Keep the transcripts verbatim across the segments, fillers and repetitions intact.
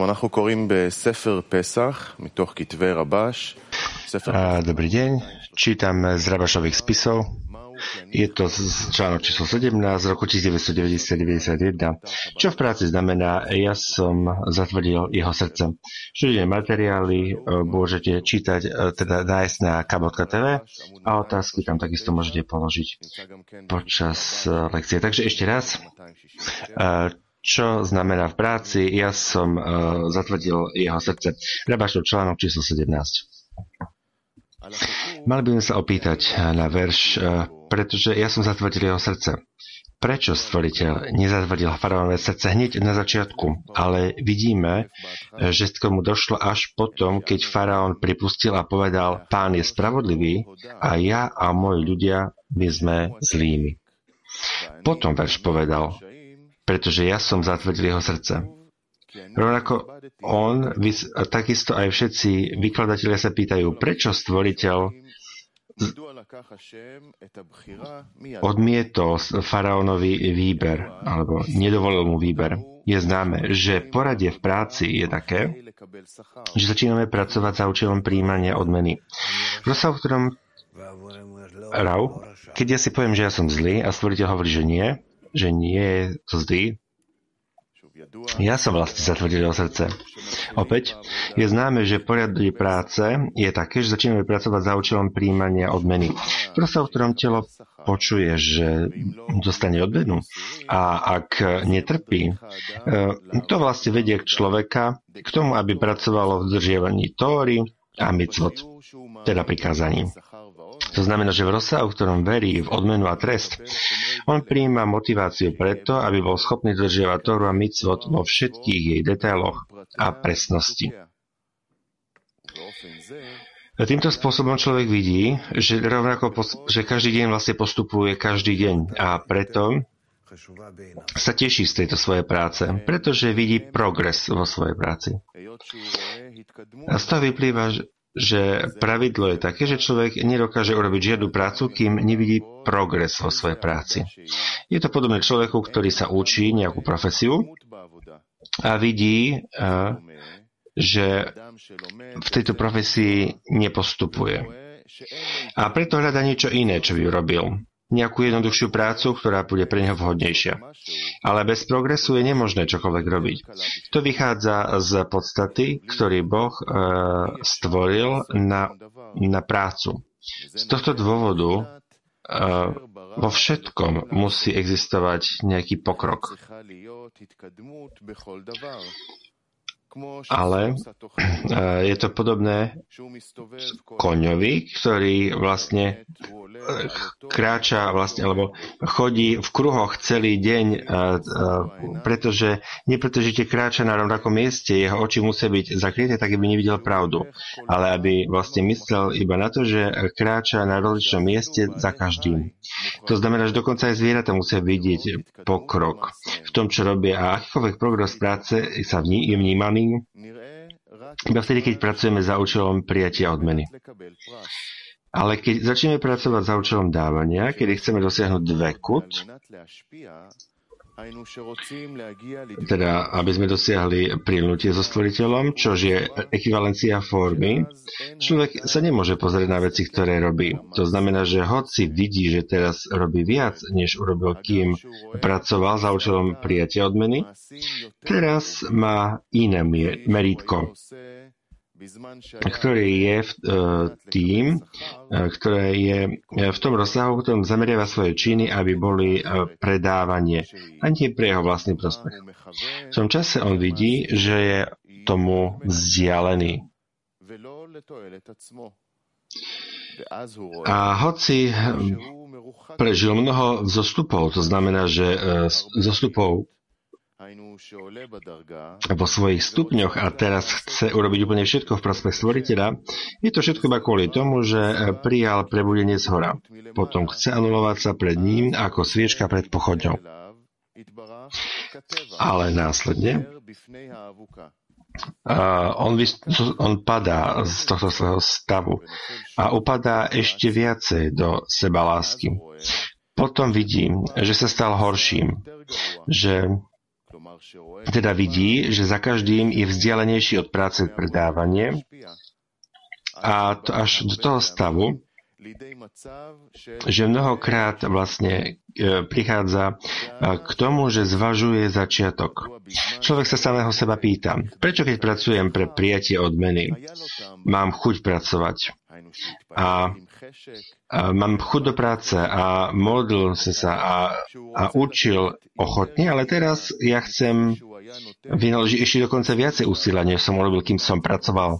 Dobrý deň, čítam z Rabašových spisov. Je to článok číslo sedemnásť z roku devätnásťstodeväťdesiat deväťdesiatjeden. Čo v práci znamená, ja som zatvrdil jeho srdce. Študijné materiály môžete čítať, teda nájsť na ká bodka té vé a otázky tam takisto môžete položiť počas lekcie. Takže ešte raz, čo znamená v práci, ja som zatvrdil jeho srdce. Rabašov článok číslo sedemnásť. Mali by sme sa opýtať na verš, pretože ja som zatvrdil jeho srdce. Prečo stvoriteľ nezatvrdil faraónové srdce hneď na začiatku? Ale vidíme, že k tomu došlo až potom, keď faraón pripustil a povedal, Pán je spravodlivý a ja a moji ľudia, my sme zlými. Potom verš povedal, pretože ja som zatvrdil jeho srdce. Rovnako on, takisto aj všetci vykladatelia sa pýtajú, prečo stvoriteľ odmietol faraónovi výber, alebo nedovolil mu výber. Je známe, že poradie v práci je také, že začíname pracovať za účelom prijímania odmeny. V rozsahu, v ktorom Rau, keď ja si poviem, že ja som zlý a stvoriteľ hovorí, že nie, že nie je to zlý, ja som vlastne zatvrdil jeho srdce. Opäť, je známe, že poriadie práce je také, že začíname pracovať za účelom prijímania odmeny. Proste, v ktorom telo počuje, že dostane odmenu a ak netrpí, to vlastne vedie k človeka k tomu, aby pracovalo v dodržiavaní Tóry a micvot, teda prikázaní. To znamená, že v rozsahu, v ktorom verí v odmenu a trest, on prijíma motiváciu preto, aby bol schopný dodržiavať Tóru a micvot vo všetkých jej detailoch a presnosti. Týmto spôsobom človek vidí, že rovnako, že každý deň vlastne postupuje každý deň a preto sa teší z tejto svojej práce, pretože vidí progres vo svojej práci. A z toho vyplýva, že pravidlo je také, že človek nedokáže urobiť žiadnu prácu, kým nevidí progres vo svojej práci. Je to podobné človeku, ktorý sa učí nejakú profesiu a vidí, že v tejto profesii nepostupuje. A preto hľadá niečo iné, čo by urobil. Nejakú jednoduchšiu prácu, ktorá bude pre neho vhodnejšia. Ale bez progresu je nemožné čokoľvek robiť. To vychádza z podstaty, ktorý Boh e, stvoril na, na prácu. Z tohto dôvodu e, vo všetkom musí existovať nejaký pokrok. Ale je to podobné koňovi, ktorý vlastne kráča vlastne, alebo chodí v kruhoch celý deň, pretože nepretržite kráča na rovnakom mieste, jeho oči musia byť zakryté, tak aby nevidel pravdu, ale aby vlastne myslel iba na to, že kráča na rozličnom mieste za každým. To znamená, že dokonca aj zvieratá musia vidieť pokrok v tom, čo robia a akýkoľvek progres práce sa vní, je vnímaný iba vtedy, keď pracujeme za účelom prijatia odmeny. Ale keď začneme pracovať za účelom dávania, kedy chceme dosiahnuť dvekut, teda aby sme dosiahli prilnutie so stvoriteľom, čož je ekvivalencia formy, človek sa nemôže pozrieť na veci, ktoré robí. To znamená, že hoci vidí, že teraz robí viac, než urobil, kým pracoval za účelom prijatia odmeny, teraz má iné merítko, ktorý je v, uh, tým, uh, ktoré je v tom rozsahu, v ktorom zameriava svoje činy, aby boli uh, predávanie, a nie pre jeho vlastný prospech. V tom čase on vidí, že je tomu vzdialený. A hoci prežil mnoho zostupov, to znamená, že uh, zostupov vo svojich stupňoch a teraz chce urobiť úplne všetko v prospech stvoriteľa, je to všetko iba kvôli tomu, že prijal prebudenie z hora. Potom chce anulovať sa pred ním ako sviečka pred pochodňou. Ale následne Uh, on, vys- on padá z tohto svojho stavu a upadá ešte viacej do sebalásky. Potom vidím, že sa stal horším, že teda vidí, že za každým je vzdialenejší od práce pre dávanie, a to až do toho stavu, že mnohokrát vlastne e, prichádza e, k tomu, že zvažuje začiatok. Človek sa samého seba pýta, prečo keď pracujem pre prijatie odmeny, mám chuť pracovať a, a mám chuť do práce a modlil som sa a, a učil ochotne, ale teraz ja chcem vynaložiť ešte dokonca viacej úsilia, než som urobil, kým som pracoval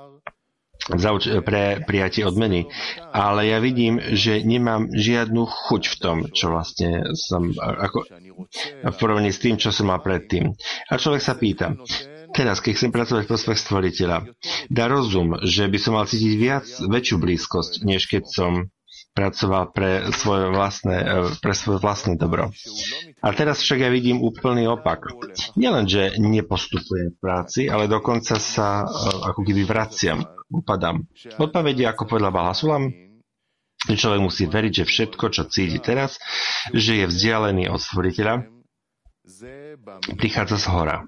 pre prijatie odmeny. Ale ja vidím, že nemám žiadnu chuť v tom, čo vlastne som ako, v porovnaní s tým, čo som mal predtým. A človek sa pýta, teraz, keď chcem pracovať v prospech Stvoriteľa, dá rozum, že by som mal cítiť viac, väčšiu blízkosť, než keď som pracoval pre svoje vlastné, pre svoje vlastné dobro. A teraz však ja vidím úplný opak. Nielen, že nepostupujem v práci, ale dokonca sa ako keby vraciam, upadám. Odpovede, ako povedala Baal HaSulam, človek musí veriť, že všetko, čo cíti teraz, že je vzdialený od Stvoriteľa, prichádza z hora.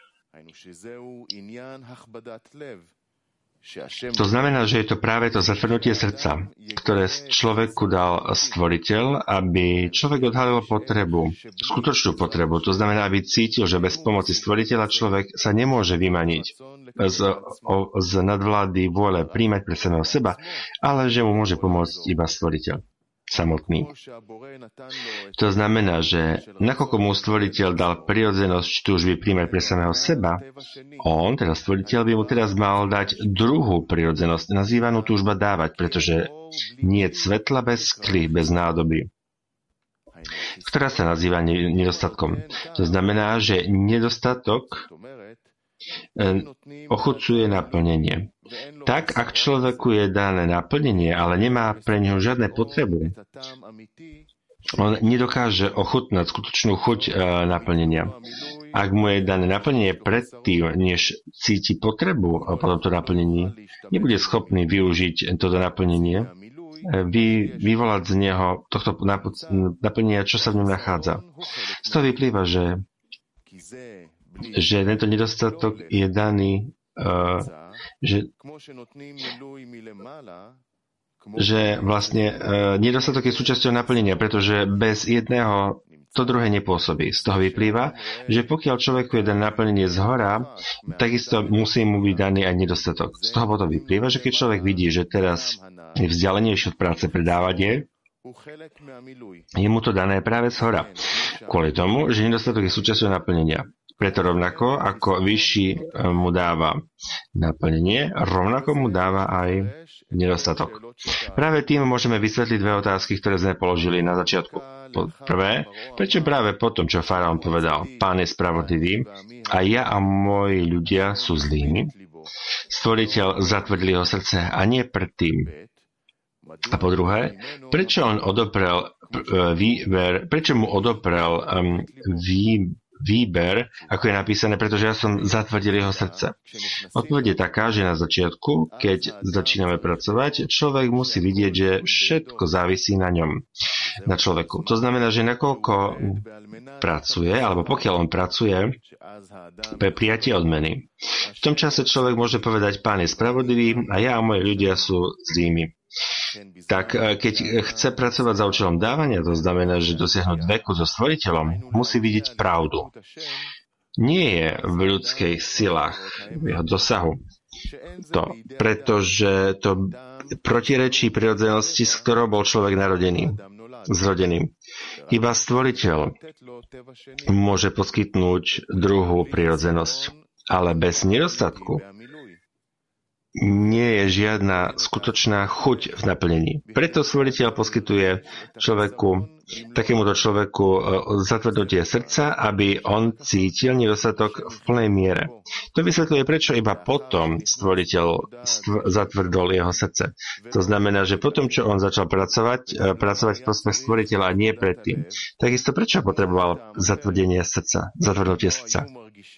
To znamená, že je to práve to zatvrdnutie srdca, ktoré človeku dal Stvoriteľ, aby človek odhalil potrebu, skutočnú potrebu. To znamená, aby cítil, že bez pomoci Stvoriteľa človek sa nemôže vymaniť z, o, z nadvlády vôle príjmať pre samého seba, ale že mu môže pomôcť iba Stvoriteľ samotný. To znamená, že nakoľko mu Stvoriteľ dal prirodzenosť túžby príjmať pre samého seba, on, teda Stvoriteľ, by mu teraz mal dať druhú prirodzenosť, nazývanú túžba dávať, pretože nie je svetla bez skly, bez nádoby, ktorá sa nazýva nedostatkom. To znamená, že nedostatok ochucuje naplnenie. Tak, ak človeku je dané naplnenie, ale nemá pre neho žiadne potrebu, on nedokáže ochutnať skutočnú chuť e, naplnenia. Ak mu je dané naplnenie predtým, než cíti potrebu po tomto naplnení, nebude schopný využiť toto naplnenie, vy, vyvolať z neho tohto naplnenia, čo sa v ňom nachádza. Z toho vyplýva, že že tento nedostatok je daný, uh, že, že vlastne uh, nedostatok je súčasťou naplnenia, pretože bez jedného to druhé nepôsobí. Z toho vyplýva, že pokiaľ človeku je dané naplnenie z hora, takisto musí mu byť daný aj nedostatok. Z toho potom vyplýva, že keď človek vidí, že teraz je vzdialenejší od práce pre dávanie, je mu to dané práve z hora. Kvôli tomu, že nedostatok je súčasťou naplnenia. Preto rovnako, ako vyšší mu dáva naplnenie, rovnako mu dáva aj nedostatok. Práve tým môžeme vysvetliť dve otázky, ktoré sme položili na začiatku. Po prvé, prečo práve po tom, čo faraón povedal, Pán je spravodlivý a ja a moji ľudia sú zlými, Stvoriteľ zatvrdil jeho srdce a nie predtým. A po druhé, prečo on odoprel výber, prečo mu odoprel um, výber výber, ako je napísané, pretože ja som zatvrdil jeho srdce. Odpoveď je taká, že na začiatku, keď začíname pracovať, človek musí vidieť, že všetko závisí na ňom, na človeku. To znamená, že nakoľko pracuje, alebo pokiaľ on pracuje pre prijatie odmeny. V tom čase človek môže povedať, Pán je spravodlivý a ja a moji ľudia sú zlými. Tak keď chce pracovať za účelom dávania, to znamená, že dosiahnuť veku so Stvoriteľom, musí vidieť pravdu. Nie je v ľudskej silách, v jeho dosahu. To, pretože to protirečí prirodzenosti, s ktorou bol človek narodený, zrodený. Iba Stvoriteľ môže poskytnúť druhú prirodzenosť, ale bez nedostatku nie je žiadna skutočná chuť v naplnení. Preto Stvoriteľ poskytuje človeku, takémuto človeku zatvrdnutie srdca, aby on cítil nedostatok v plnej miere. To vysvetľuje, prečo iba potom Stvoriteľ stv- zatvrdol jeho srdce. To znamená, že potom, čo on začal pracovať, pracovať v prospech Stvoriteľa a nie predtým. Takisto prečo potreboval zatvrdenie srdca, zatvrdnutie srdca?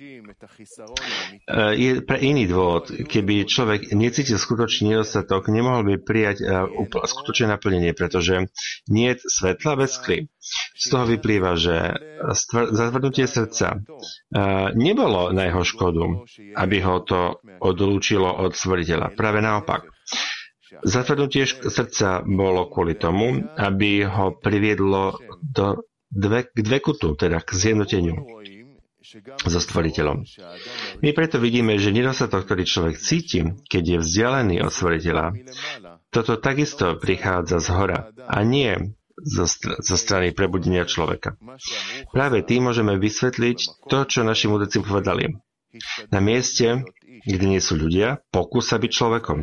Je pre iný dôvod. Keby človek necítil skutočný nedostatok, nemohol by prijať uh, skutočné naplnenie, pretože nie je svetla bez praskli. Z toho vyplýva, že stvr- zatvrdnutie srdca uh, nebolo na jeho škodu, aby ho to odlúčilo od stvoriteľa. Práve naopak. Zatvrdnutie srdca bolo kvôli tomu, aby ho priviedlo do dve, k dvekutu, teda k zjednoteniu so stvoriteľom. My preto vidíme, že nedostatok, ktorý človek cíti, keď je vzdialený od stvoriteľa, toto takisto prichádza z hora a nie zo, str- zo strany prebudenia človeka. Práve tým môžeme vysvetliť to, čo naši mudrci povedali. Na mieste, kde nie sú ľudia, pokúsa byť človekom.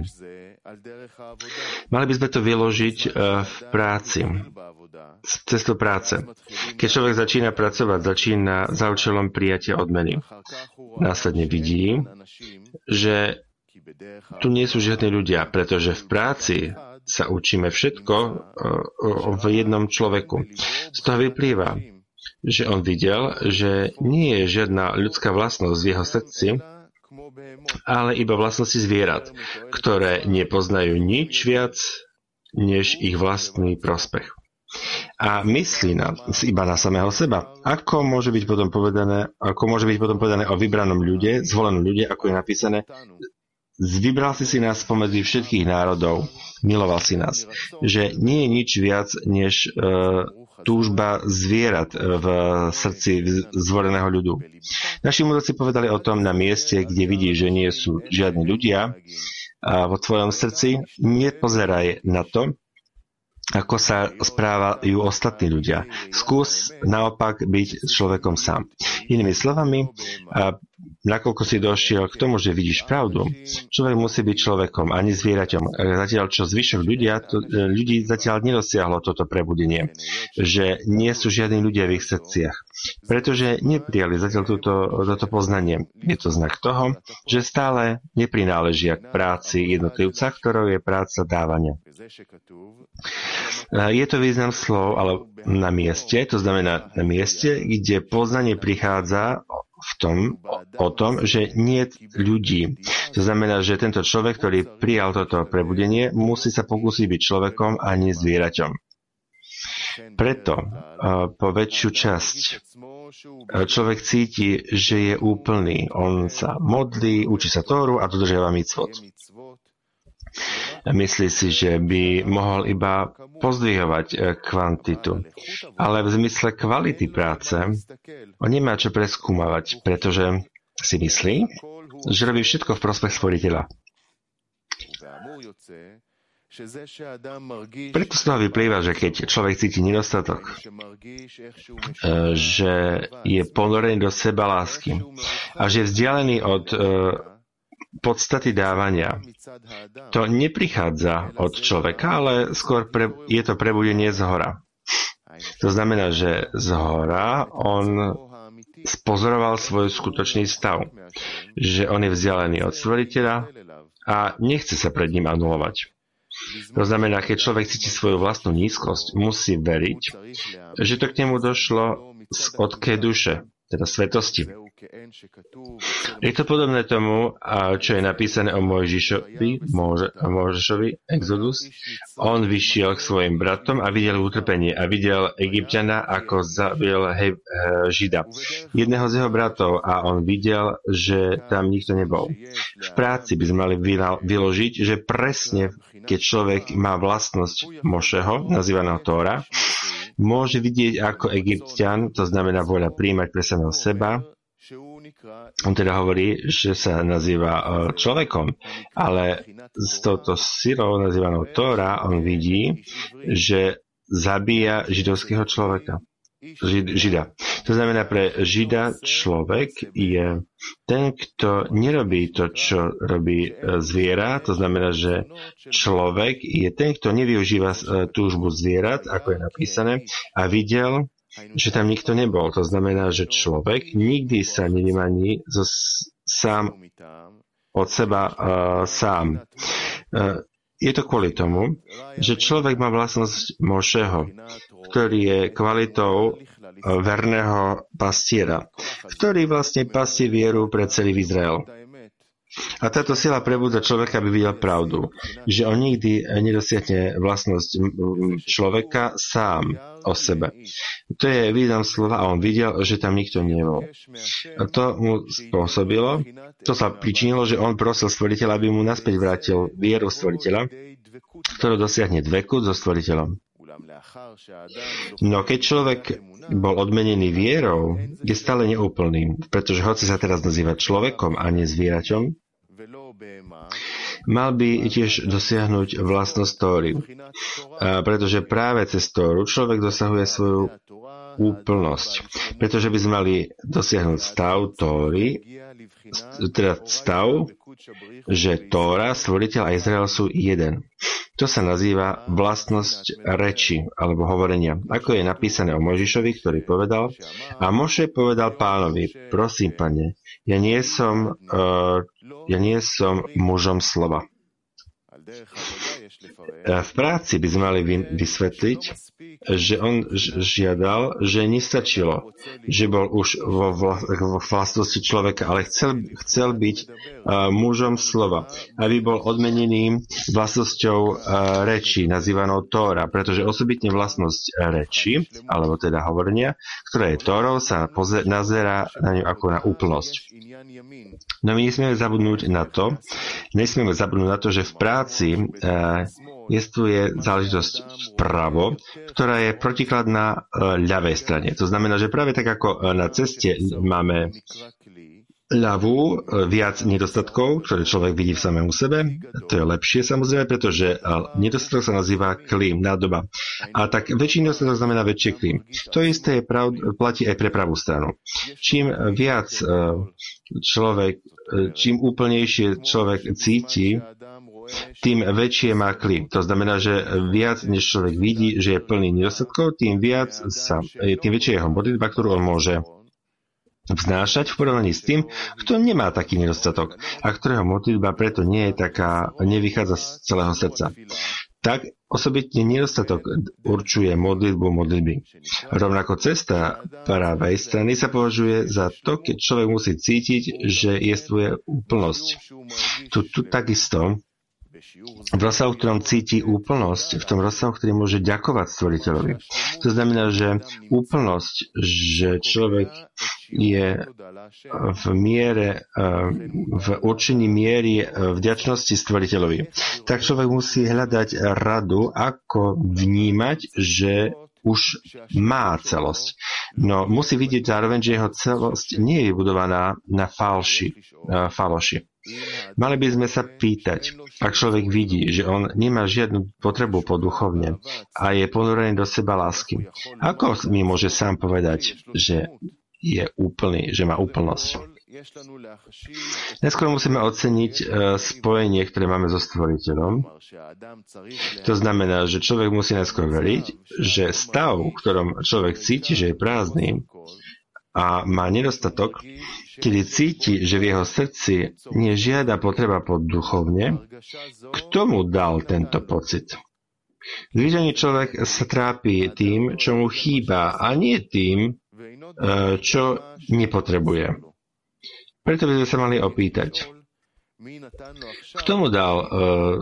Mali by sme to vyložiť uh, v práci, cestou práce. Keď človek začína pracovať, začína za účelom prijatia odmeny. Následne vidí, že tu nie sú žiadni ľudia, pretože v práci sa učíme všetko uh, v jednom človeku. Z toho vyplýva, že on videl, že nie je žiadna ľudská vlastnosť v jeho srdci, ale iba vlastnosti zvierat, ktoré nepoznajú nič viac než ich vlastný prospech. A myslí na, iba na samého seba. Ako môže byť potom povedané, ako môže byť potom povedané o vybranom ľude, zvolenom ľude, ako je napísané, vybral si si nás spomedzi všetkých národov, miloval si nás, že nie je nič viac než uh, túžba zvierat v srdci zvoleného ľudu. Naši mudrci povedali o tom na mieste, kde vidí, že nie sú žiadni ľudia a vo tvojom srdci, nepozeraj na to, ako sa správajú ostatní ľudia. Skús naopak byť človekom sám. Inými slovami, a nakoľko si došiel k tomu, že vidíš pravdu, človek musí byť človekom, ani zvieraťom. Zatiaľ, čo zvyšok ľudia, to, ľudí zatiaľ nedosiahlo toto prebudenie, že nie sú žiadni ľudia v ich srdciach, pretože neprijali zatiaľ túto, toto poznanie. Je to znak toho, že stále neprináležia k práci jednotlivca, ktorou je práca dávania. Je to význam slov, ale na mieste, to znamená na mieste, kde poznanie prichádza v tom, o tom, že nie ľudí. To znamená, že tento človek, ktorý prijal toto prebudenie, musí sa pokúsiť byť človekom a nie zvieraťom. Preto po väčšiu časť človek cíti, že je úplný. On sa modlí, učí sa Tóru a dodržiava micvot. Myslí si, že by mohol iba pozdvihovať kvantitu. Ale v zmysle kvality práce on nemá čo preskúmavať, pretože si myslí, že robí všetko v prospech stvoriteľa. Preto z toho vyplýva, že keď človek cíti nedostatok, že je ponorený do seba lásky a že je vzdialený od podstaty dávania. To neprichádza od človeka, ale skôr pre, je to prebudenie z hora. To znamená, že z hora on spozoroval svoj skutočný stav, že on je vzdialený od stvoriteľa a nechce sa pred ním anulovať. To znamená, keď človek cíti svoju vlastnú nízkosť, musí veriť, že to k nemu došlo z odkej duše, teda svetosti. Je to podobné tomu, čo je napísané o Mojžišovi, Mojžišovi, Exodus. On vyšiel k svojim bratom a videl utrpenie a videl Egypťana, ako zabil hej, Žida, jedného z jeho bratov, a on videl, že tam nikto nebol. V práci by sme mali vyložiť, že presne keď človek má vlastnosť Mošeho, nazývaného Tóra, môže vidieť ako Egypťan, to znamená voľa príjmať pre samého seba. On teda hovorí, že sa nazýva človekom, ale s touto silou nazývanou Tóra on vidí, že zabíja židovského človeka. Žida. To znamená, pre Žida človek je ten, kto nerobí to, čo robí zviera. To znamená, že človek je ten, kto nevyužíva túžbu zvierat, ako je napísané, a videl, že tam nikto nebol. To znamená, že človek nikdy sa nevymaní zo sám od seba uh, sám. Uh, je to kvôli tomu, že človek má vlastnosť Mošeho, ktorý je kvalitou verného pastiera, ktorý vlastne pastie vieru pre celý Izrael. A táto sila prebudza človeka, aby videl pravdu, že on nikdy nedosiahne vlastnosť človeka sám o sebe. To je význam slova a on videl, že tam nikto nebol. A to mu spôsobilo, to sa pričinilo, že on prosil stvoriteľa, aby mu naspäť vrátil vieru stvoriteľa, ktorú dosiahne dveku so stvoriteľom. No keď človek bol odmenený vierou, je stále neúplný, pretože hoci sa teraz nazýva človekom a nie zvieraťom, mal by tiež dosiahnuť vlastnosť Tóry. Pretože práve cez Tóru človek dosahuje svoju úplnosť. Pretože by sme mali dosiahnuť stav Tóry, teda stav, že Tóra, stvoriteľ a Izrael sú jeden. To sa nazýva vlastnosť reči alebo hovorenia. Ako je napísané o Mojžišovi, ktorý povedal: a Moše povedal Pánovi: prosím, Pane, ja nie som, uh, ja nie som mužom slova. V práci by sme mali vysvetliť, že on žiadal, že nestačilo, že bol už vo vlastnosti človeka, ale chcel, chcel byť uh, mužom slova, aby bol odmenený vlastnosťou uh, reči, nazývanou Tóra, pretože osobitne vlastnosť reči, alebo teda hovorenia, ktorá je Tórou, sa poze- nazerá na ňu ako na úplnosť. No my nesmieme zabudnúť na to, nesmieme zabudnúť na to, že v práci uh, jestvuje záležitosť vpravo, ktorá je protikladná ľavej strane. To znamená, že práve tak ako na ceste máme ľavú, viac nedostatkov, ktoré človek vidí v samému sebe, to je lepšie samozrejme, pretože nedostatok sa nazýva klím, nádoba. A tak väčší nedostatok znamená väčšie klím. To isté je prav, platí aj pre pravú stranu. Čím viac človek, čím úplnejšie človek cíti, tým väčšie má klím. To znamená, že viac, než človek vidí, že je plný nedostatkov, tým viac sa, tým väčšia je jeho modlitba, ktorú on môže vznášať v porovnaní s tým, kto nemá taký nedostatok a ktorého modlitba preto nie je taká, nevychádza z celého srdca. Tak osobitne nedostatok určuje modlitbu modlitby. Rovnako cesta pravej strany sa považuje za to, keď človek musí cítiť, že jestvuje úplnosť. Tu, tu takisto v rozsahu, v ktorom cíti úplnosť, v tom rozsahu, ktorý môže ďakovať stvoriteľovi. To znamená, že úplnosť, že človek je v miere, v určení miery vďačnosti stvoriteľovi. Tak človek musí hľadať radu, ako vnímať, že už má celosť. No musí vidieť zároveň, že jeho celosť nie je vybudovaná na falši, faloši. Mali by sme sa pýtať, ak človek vidí, že on nemá žiadnu potrebu po duchovne a je ponorený do seba lásky, ako mi môže sám povedať, že je úplný, že má úplnosť? Neskôr musíme oceniť uh, spojenie, ktoré máme so stvoriteľom. To znamená, že človek musí neskôr veriť, že stav, v ktorom človek cíti, že je prázdny a má nedostatok, kedy cíti, že v jeho srdci nie je žiadna potreba po duchovne, kto mu dal tento pocit? Zvyčajne človek sa trápi tým, čo mu chýba, a nie tým, uh, čo nepotrebuje. Preto by sme sa mali opýtať, kto mu dal uh,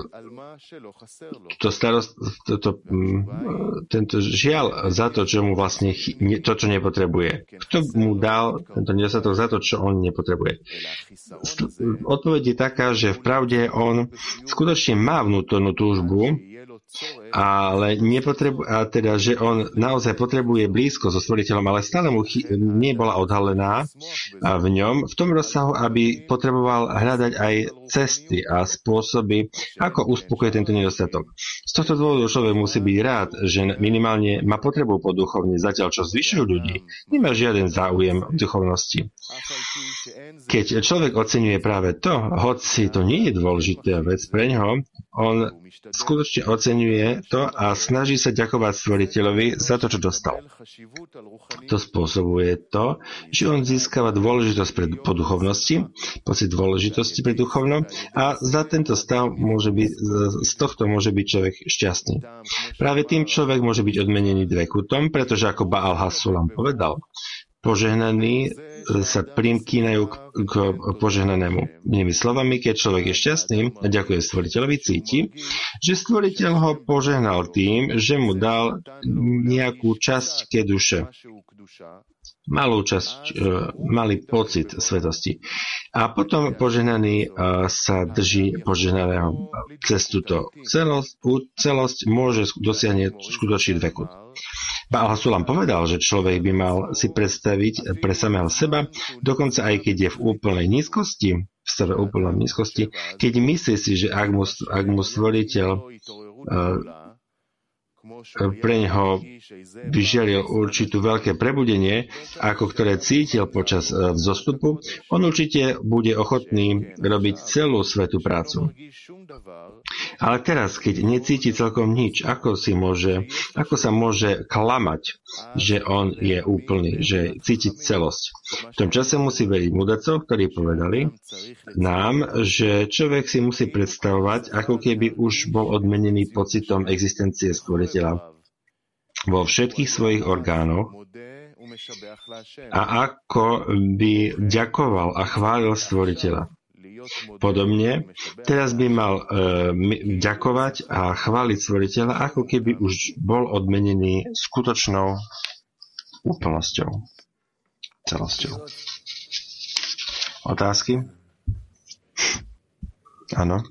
to starost, to, to, um, tento žiaľ za to, čo mu vlastne chy, to, čo nepotrebuje. Kto mu dal tento nedostatok za to, čo on nepotrebuje? Odpoveď je taká, že v pravde on skutočne má vnútornú túžbu, ale nepotrebuje, a teda, že on naozaj potrebuje blízko so stvoriteľom, ale stále mu chy, nebola odhalená v ňom v tom rozsahu, aby potreboval hľadať aj cesty a spôsoby, ako uspokojiť tento nedostatok. Z tohto dôvodu človek musí byť rád, že minimálne má potrebu po duchovne, zatiaľ čo zvyšujú ľudí nemá žiaden záujem v duchovnosti. Keď človek oceňuje práve to, hoci to nie je dôležitá vec pre ňoho, on skutočne oceňuje to a snaží sa ďakovať stvoriteľovi za to, čo dostal. To spôsobuje to, že on získava dôležitosť pre, po duchovnosti, pocit dôležitosti pre duchovno a za tento stav môže byť, z tohto môže byť človek šťastný. Práve tým človek môže byť odmenený dvekutom, pretože ako Baal Hasulam povedal, požehnaný sa primkýnajú k, k požehnanému. Inými slovami, keď človek je šťastný a ďakuje stvoriteľovi, cíti, že stvoriteľ ho požehnal tým, že mu dal nejakú časť keduše. Malú časť, malý pocit svetosti. A potom požehnaný sa drží požehnaného cez túto celosť, celosť môže dosiahnuť skutočný dvekut. Baal Sulam povedal, že človek by mal si predstaviť pre samého seba, dokonca aj keď je v úplnej nízkosti, v stave úplnej nízkosti, keď myslí si, že ak mu, ak mu stvoriteľ pre neho vyžiaril určitú veľké prebudenie, ako ktoré cítil počas vzostupu, on určite bude ochotný robiť celú svätú prácu. Ale teraz, keď necíti celkom nič, ako, si môže, ako sa môže klamať, že on je úplný, že cíti celosť? V tom čase musí veriť mudrcov, ktorí povedali nám, že človek si musí predstavovať, ako keby už bol odmenený pocitom existencie stvoriteľa vo všetkých svojich orgánoch a ako by ďakoval a chválil stvoriteľa. Podobne, teraz by mal e, ďakovať a chváliť stvoriteľa, ako keby už bol odmenený skutočnou úplnosťou, celosťou. Otázky? Áno.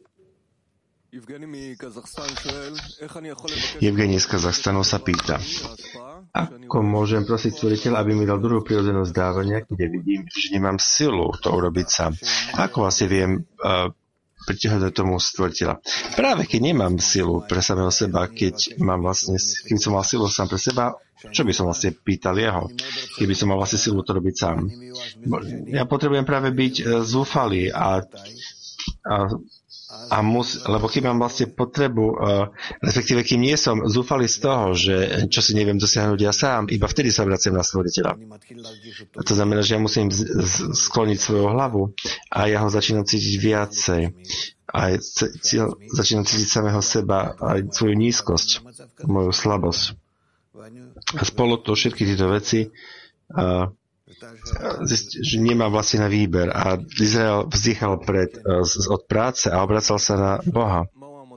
Evgeni z Kazachstanu sa pýta, ako môžem prosiť stvoriteľa, aby mi dal druhú prirodzenosť dávania, kde vidím, že nemám silu to urobiť sám. Ako vlastne viem uh, pritiahnuť tomu stvoriteľa? Práve keď nemám silu pre samého seba, keď mám vlastne, keď som mal silu sám pre seba, čo by som vlastne pýtal jeho, keby som mal vlastne silu to robiť sám? Ja potrebujem práve byť uh, zúfalý a, a A mus, lebo keď mám vlastne potrebu, uh, respektíve kým nie som zúfalý z toho, že čo si neviem dosiahnuť ja sám, iba vtedy sa vraciam na stvoriteľa. A to znamená, že ja musím z, z, skloniť svoju hlavu a ja ho začínam cítiť viacej. A c- začínam cítiť samého seba aj svoju nízkosť, moju slabosť. A spolu to všetky tieto veci uh, že nemá vlastne na výber a Izrael vzdychal pred, od práce a obracal sa na Boha.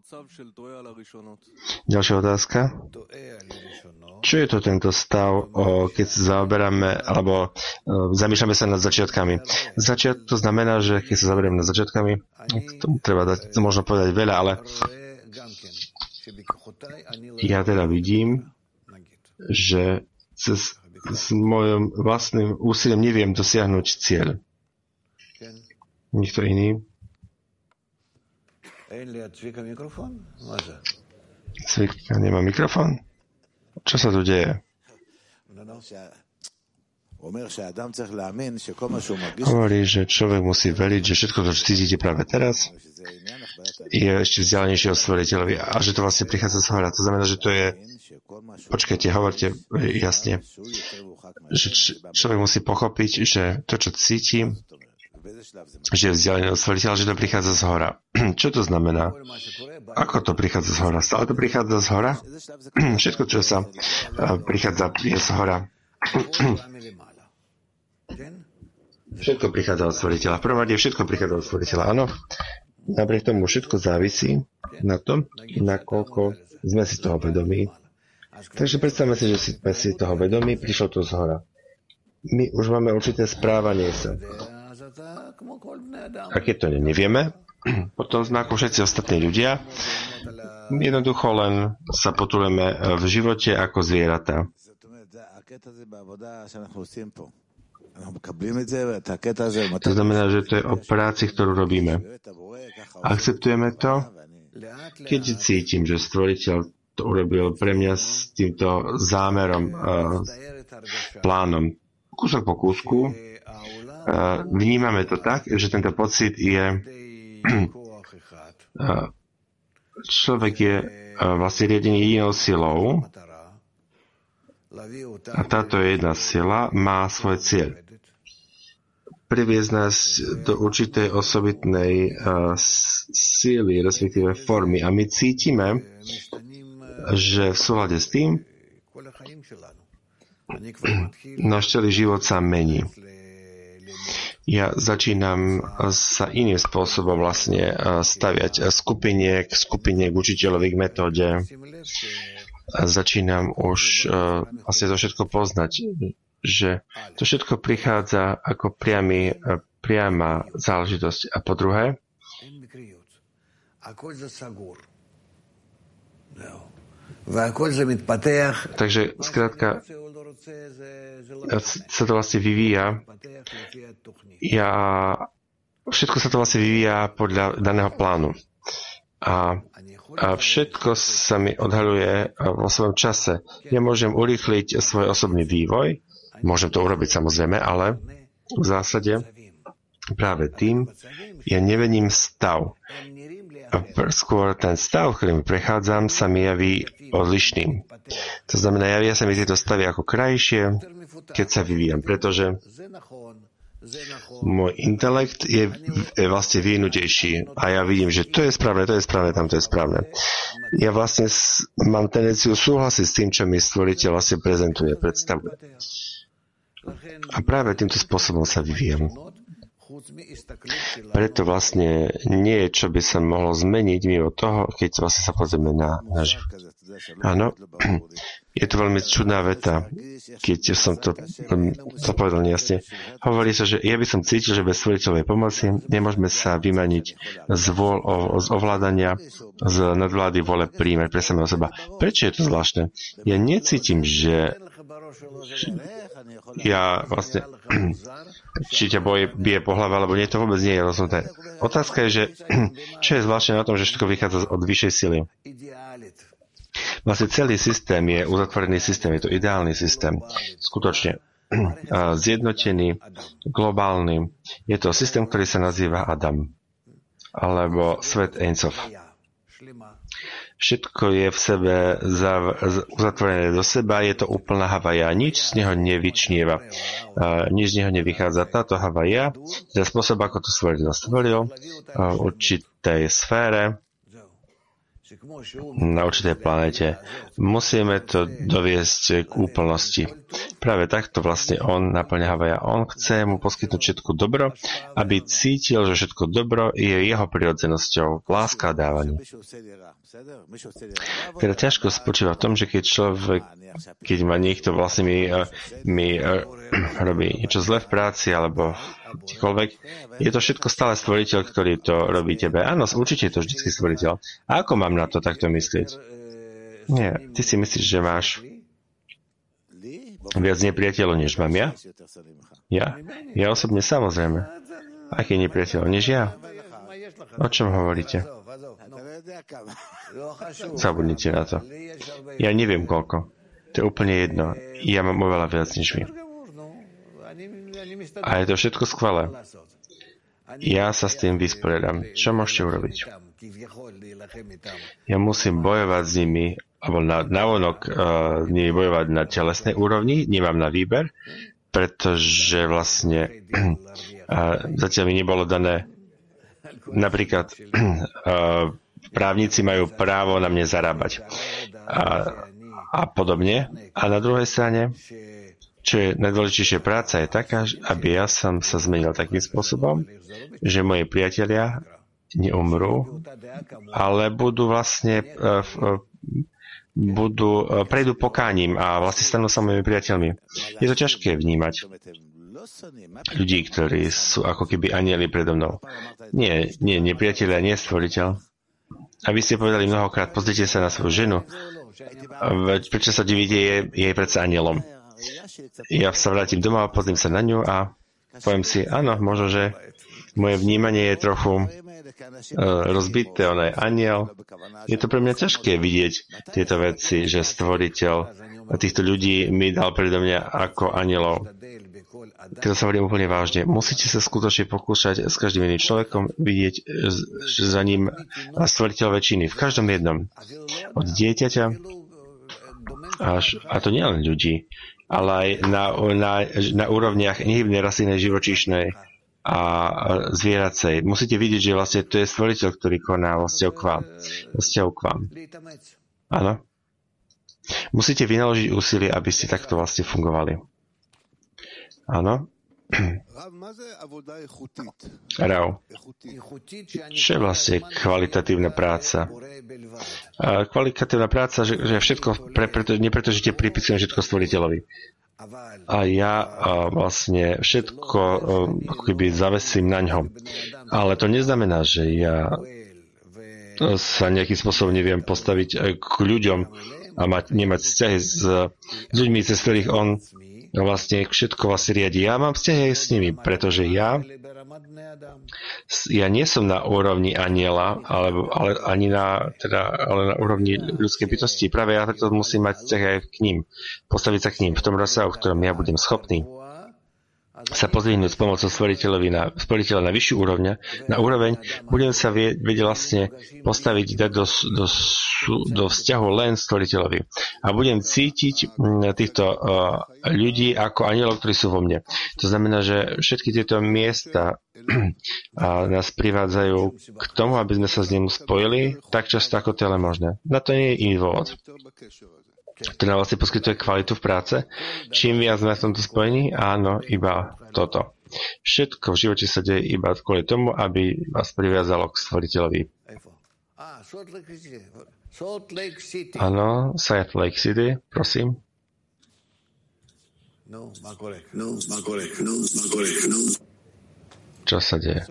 Ďalšia otázka. Čo je to tento stav, keď sa zaoberáme, alebo zamýšľame sa nad začiatkami? Začiat, to znamená, že keď sa zaoberieme nad začiatkami, tomu treba dať, to možno povedať veľa, ale ja teda vidím, že cez s mojom vlastným úsilím neviem dosiahnuť cieľ. Nikto iný? Cvika nemá mikrofón? Čo sa tu deje? Hovorí, že človek musí veriť, že všetko, čo cítite práve teraz, je ešte vzdialenejšie od stvoriteľovi a že to vlastne prichádza z hora. To znamená, že to je Počkajte, hovorte jasne, že č- človek musí pochopiť, že to, čo cíti, že je vzdialený od stvoriteľa, že to prichádza z hora. Čo to znamená? Ako to prichádza z hora? Stále to prichádza z hora? Všetko, čo sa uh, prichádza, je z hora. Všetko prichádza od stvoriteľa. V prvom rade všetko prichádza od stvoriteľa, áno. Napriek tomu všetko závisí na tom, nakoľko sme si toho vedomí. Takže predstavme si, že si, si toho vedomí, prišlo to z hora. My už máme určité správanie sa. A keď to nevieme, potom sme ako všetci ostatní ľudia, jednoducho len sa potulujeme v živote ako zvieratá. To znamená, že to je o práci, ktorú robíme. Akceptujeme to, keď cítim, že stvoriteľ to urobil pre mňa s týmto zámerom, uh, plánom. Kúsok po kúsku. Uh, vnímame to tak, že tento pocit je uh, človek je uh, vlastne riadený jedinou silou a táto jedna sila má svoj cieľ. Priviesť nás do určitej osobitnej uh, síly, respektíve formy. A my cítime, že v súlade s tým náš celý život sa mení. Ja začínam sa iným spôsobom vlastne staviať skupine k skupine k učiteľovi k metóde. Začínam už vlastne to všetko poznať, že to všetko prichádza ako priamy, priama záležitosť. A po druhé, takže skrátka sa to vlastne vyvíja. Ja, všetko sa to vlastne vyvíja podľa daného plánu. A, a všetko sa mi odhaľuje vo svojom čase. Nemôžem urýchliť svoj osobný vývoj, môžem to urobiť samozrejme, ale v zásade práve tým ja nevením stav. Skôr ten stav, ktorým prechádzam, sa mi javí odlišným. To znamená, javia sa mi tieto stavy ako krajšie, keď sa vyvíjam, pretože môj intelekt je, je vlastne vyvinutejší a ja vidím, že to je správne, to je správne, tamto je správne. Ja vlastne s, mám tendenciu súhlasiť s tým, čo mi stvoriteľ vlastne prezentuje, predstavuje. A práve týmto spôsobom sa vyvíjam. Preto vlastne nie je, čo by sa mohlo zmeniť mimo toho, keď vlastne sa pozrieme na, na život. Áno, je to veľmi čudná veta, keď som to, to povedal nejasne. Hovorí sa, že ja by som cítil, že bez stvoriteľovej pomoci nemôžeme sa vymaniť z, vol, z ovládania, z nadvlády vole príjmať pre samého seba. Prečo je to zvláštne? Ja necítim, že ja vlastne či ťa boje, bije po hlave, alebo nie, to vôbec nie je rozhodné. Otázka je, že čo je zvláštne na tom, že všetko vychádza od vyššej sily. Vlastne celý systém je uzatvorený systém, je to ideálny systém. Skutočne zjednotený, globálny. Je to systém, ktorý sa nazýva Adam. Alebo svet Ein Sof. Všetko je v sebe zav- uzatvorené do seba, je to úplná havaja. Nič z neho nevyčnieva. Uh, nič z neho nevychádza. Táto havaja, teda spôsob, ako to stvoriteľ stvoril, uh, v určitej sfére, na určitej planete. Musíme to doviesť k úplnosti. Práve takto vlastne on naplňa havaja. On chce mu poskytnúť všetko dobro, aby cítil, že všetko dobro je jeho prirodzenosťou. Láska a dávanie. Teda ťažko spočíva v tom, že keď človek, keď ma niekto vlastne mi, mi robí niečo zle v práci alebo čokoľvek, je to všetko stále stvoriteľ, ktorý to robí tebe. Áno, určite je to vždy stvoriteľ. A ako mám na to takto myslieť? Nie, ty si myslíš, že máš viac nepriateľov, než mám ja? Ja? Ja osobne samozrejme. Aký nepriateľ, než ja? O čom hovoríte? Zabudnite na to. Ja neviem koľko. To je úplne jedno. Ja mám oveľa viac než vy. A je to všetko skvelé. Ja sa s tým vysporiadam. Čo môžete urobiť? Ja musím bojovať s nimi, alebo na, navonok uh, nimi bojovať na telesnej úrovni, nemám na výber, pretože vlastne uh, zatiaľ mi nebolo dané napríklad uh, právnici majú právo na mne zarábať a, a podobne. A na druhej strane, čo je najdôležitejšia práca, je taká, aby ja som sa zmenil takým spôsobom, že moji priatelia neumrú, ale budú vlastne budú, prejdú pokáním a vlastne stanú sa mojimi priateľmi. Je to ťažké vnímať ľudí, ktorí sú ako keby anjeli predo mnou. Nie, nie, nepriatelia, nie stvoriteľ. A vy ste povedali mnohokrát, pozrite sa na svoju ženu. Prečo sa divíte, je, je predsa anjelom. Ja sa vrátim doma, pozriem sa na ňu a poviem si, áno, možno, že moje vnímanie je trochu uh, rozbité, ona je anjel. Je to pre mňa ťažké vidieť tieto veci, že stvoriteľ týchto ľudí mi dal predo mňa ako anjelov. Keď sa hovorím úplne vážne, musíte sa skutočne pokúšať s každým jedným človekom vidieť, že za ním stvoriteľ väčšiny, v každom jednom. Od dieťaťa až, a to nie len ľudí, ale aj na, na, na úrovniach nehybnej rastlinnej, živočíšnej a zvieracej. Musíte vidieť, že vlastne to je stvoriteľ, ktorý koná vo vzťahu k vám. Vo vzťahu k vám. Áno. Musíte vynaložiť úsilie, aby ste takto vlastne fungovali. Áno. Rav, čo je vlastne kvalitatívna práca? Kvalitatívna práca, že, že všetko, pre, preto, nie preto, že te pripisujem všetko stvoriteľovi. A ja a vlastne všetko ako keby zavesím na ňom. Ale to neznamená, že ja sa nejakým spôsobom neviem postaviť k ľuďom a mať, nemať vzťahy s, s ľuďmi, cez ktorých on vlastne všetko vlastne riadi. Ja mám vzťahy aj s nimi, pretože ja ja nie som na úrovni aniela, alebo, ale ani na, teda, ale na úrovni ľudskej bytosti. Práve ja preto musím mať vzťah aj k ním, postaviť sa k ním v tom rozsahu, v ktorom ja budem schopný sa pozvihnúť s pomocou stvoriteľovi na, stvoriteľa na vyššiu úrovň, na úroveň, budem sa vie, vedieť vlastne postaviť, dať do, do, do vzťahu len stvoriteľovi. A budem cítiť týchto uh, ľudí ako anielov, ktorí sú vo mne. To znamená, že všetky tieto miesta a nás privádzajú k tomu, aby sme sa s ním spojili tak často, ako to je len možné. Na to nie je iný dôvod. To nám vlastne poskytuje kvalitu v práce. Čím viac sme v tomto spojení, áno, iba toto. Všetko v živote sa deje iba kvôli tomu, aby vás priviazalo k stvoriteľovi. Áno, Salt Lake City, prosím. Čo sa deje?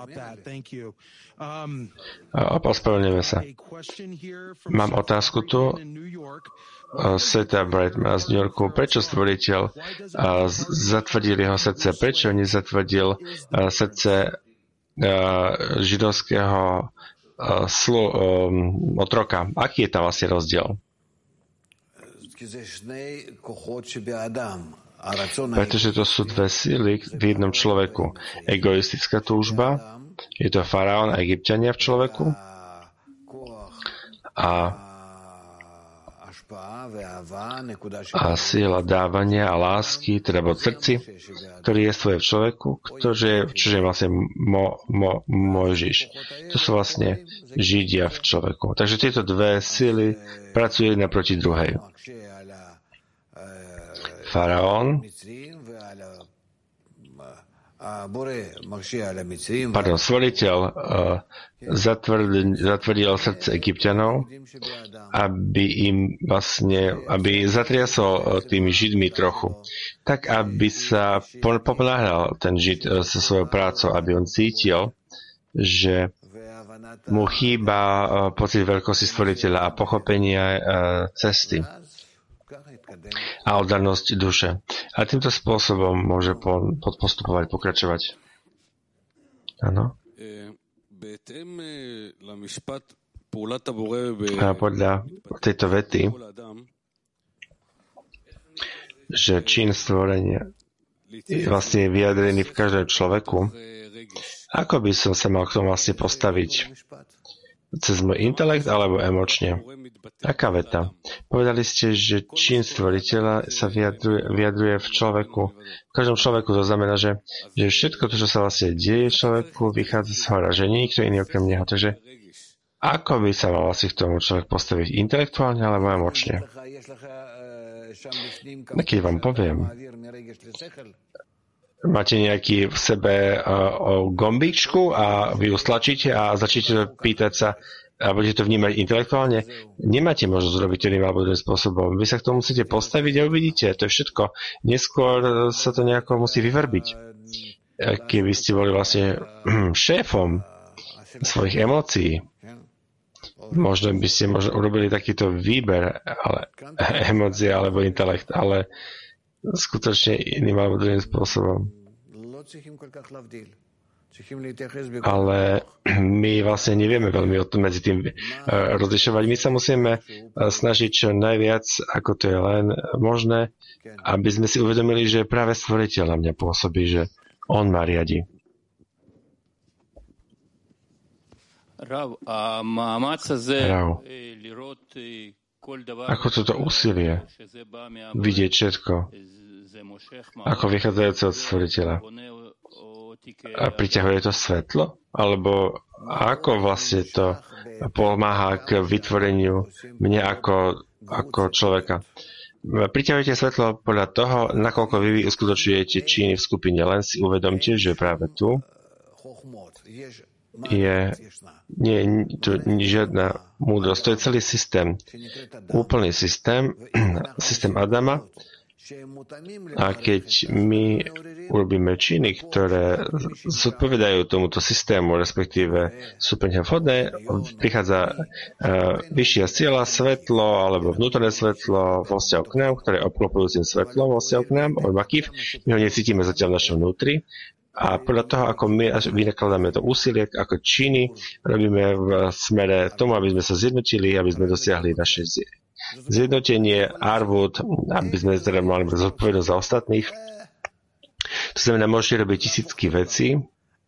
Ospravedlňujeme sa. Mám otázku tu. Seta Brightman z New Yorku. Prečo stvoriteľ zatvrdil jeho srdce? Prečo nezatvrdil srdce židovského slu, otroka? Aký je tam vlastne rozdiel? Pretože to sú dve síly v jednom človeku. Egoistická túžba, je to faraón a Egypťania v človeku a, a síla dávania a lásky, teda v srdci, ktorý je svoje v človeku, ktorý, čo je vlastne mo, mo, Mojžiš. To sú vlastne Židia v človeku. Takže tieto dve síly pracujú jedna proti druhej. Faraón, pardon, stvoriteľ uh, zatvrdil, zatvrdil srdce Egypťanov, aby im vlastne, aby zatriasol uh, tými Židmi trochu, tak aby sa poponáhľal ten Žid uh, so svojou prácou, aby on cítil, že mu chýba uh, pocit veľkosti stvoriteľa a pochopenia uh, cesty a oddanosť duše. A týmto spôsobom môže po, postupovať, pokračovať. Áno. A podľa tejto vety, že čin stvorenia je vlastne vyjadrený v každom človeku, ako by som sa mal k tomu vlastne postaviť? Cez môj intelekt alebo emočne? Aká veta? Povedali ste, že čin stvoriteľa sa vyjadruje, vyjadruje v človeku. V každom človeku to znamená, že, že všetko to, čo sa vlastne deje človeku, vychádza z hora, že nie je nikto iný okrem neho. Takže ako by sa mal vlastne k tomu človek postaviť? Intelektuálne alebo emočne? Keď vám poviem, máte nejaký v sebe uh, gombíčku a vy ju stlačíte a začnete to pýtať sa a budete to vnímať intelektuálne, nemáte možnosť zrobiť to iným alebo druhým spôsobom. Vy sa k tomu musíte postaviť a uvidíte. To je všetko. Neskôr sa to nejako musí vyvrbiť. Keby ste boli vlastne šéfom svojich emócií, možno by ste možno urobili takýto výber, ale emócie alebo intelekt, ale skutočne iným alebo druhým spôsobom. Ale my vlastne nevieme veľmi o tom medzi tým uh, rozlišovať. My sa musíme uh, snažiť čo najviac, ako to je len možné, aby sme si uvedomili, že práve stvoriteľ na mňa pôsobí, že on ma riadi. Rav, ako toto úsilie vidieť všetko, ako vychádzajúce od stvoriteľa. A priťahuje to svetlo? Alebo ako vlastne to pomáha k vytvoreniu mne ako, ako človeka? priťahujete svetlo podľa toho, nakoľko vy uskutočujete činy v skupine. Len si uvedomte, že práve tu je nie je žiadna múdrosť. To je celý systém. Úplný systém, systém Adama. A keď my urobíme činy, ktoré zodpovedajú tomuto systému, respektíve sú pre neho vhodné, prichádza uh, vyššia sila, svetlo alebo vnútorné svetlo vo vzťahu k nám, ktoré obklopujú tým svetlom vo vzťahu k nám, ormakiv, my ho necítime zatiaľ v našom vnútri. A podľa toho, ako my vynakladáme to úsilie, ako činy robíme v smere tomu, aby sme sa zjednotili, aby sme dosiahli naše zjednotenie, arvud, aby sme teda mali zodpovednosť za ostatných. To znamená, môžete robiť tisícky veci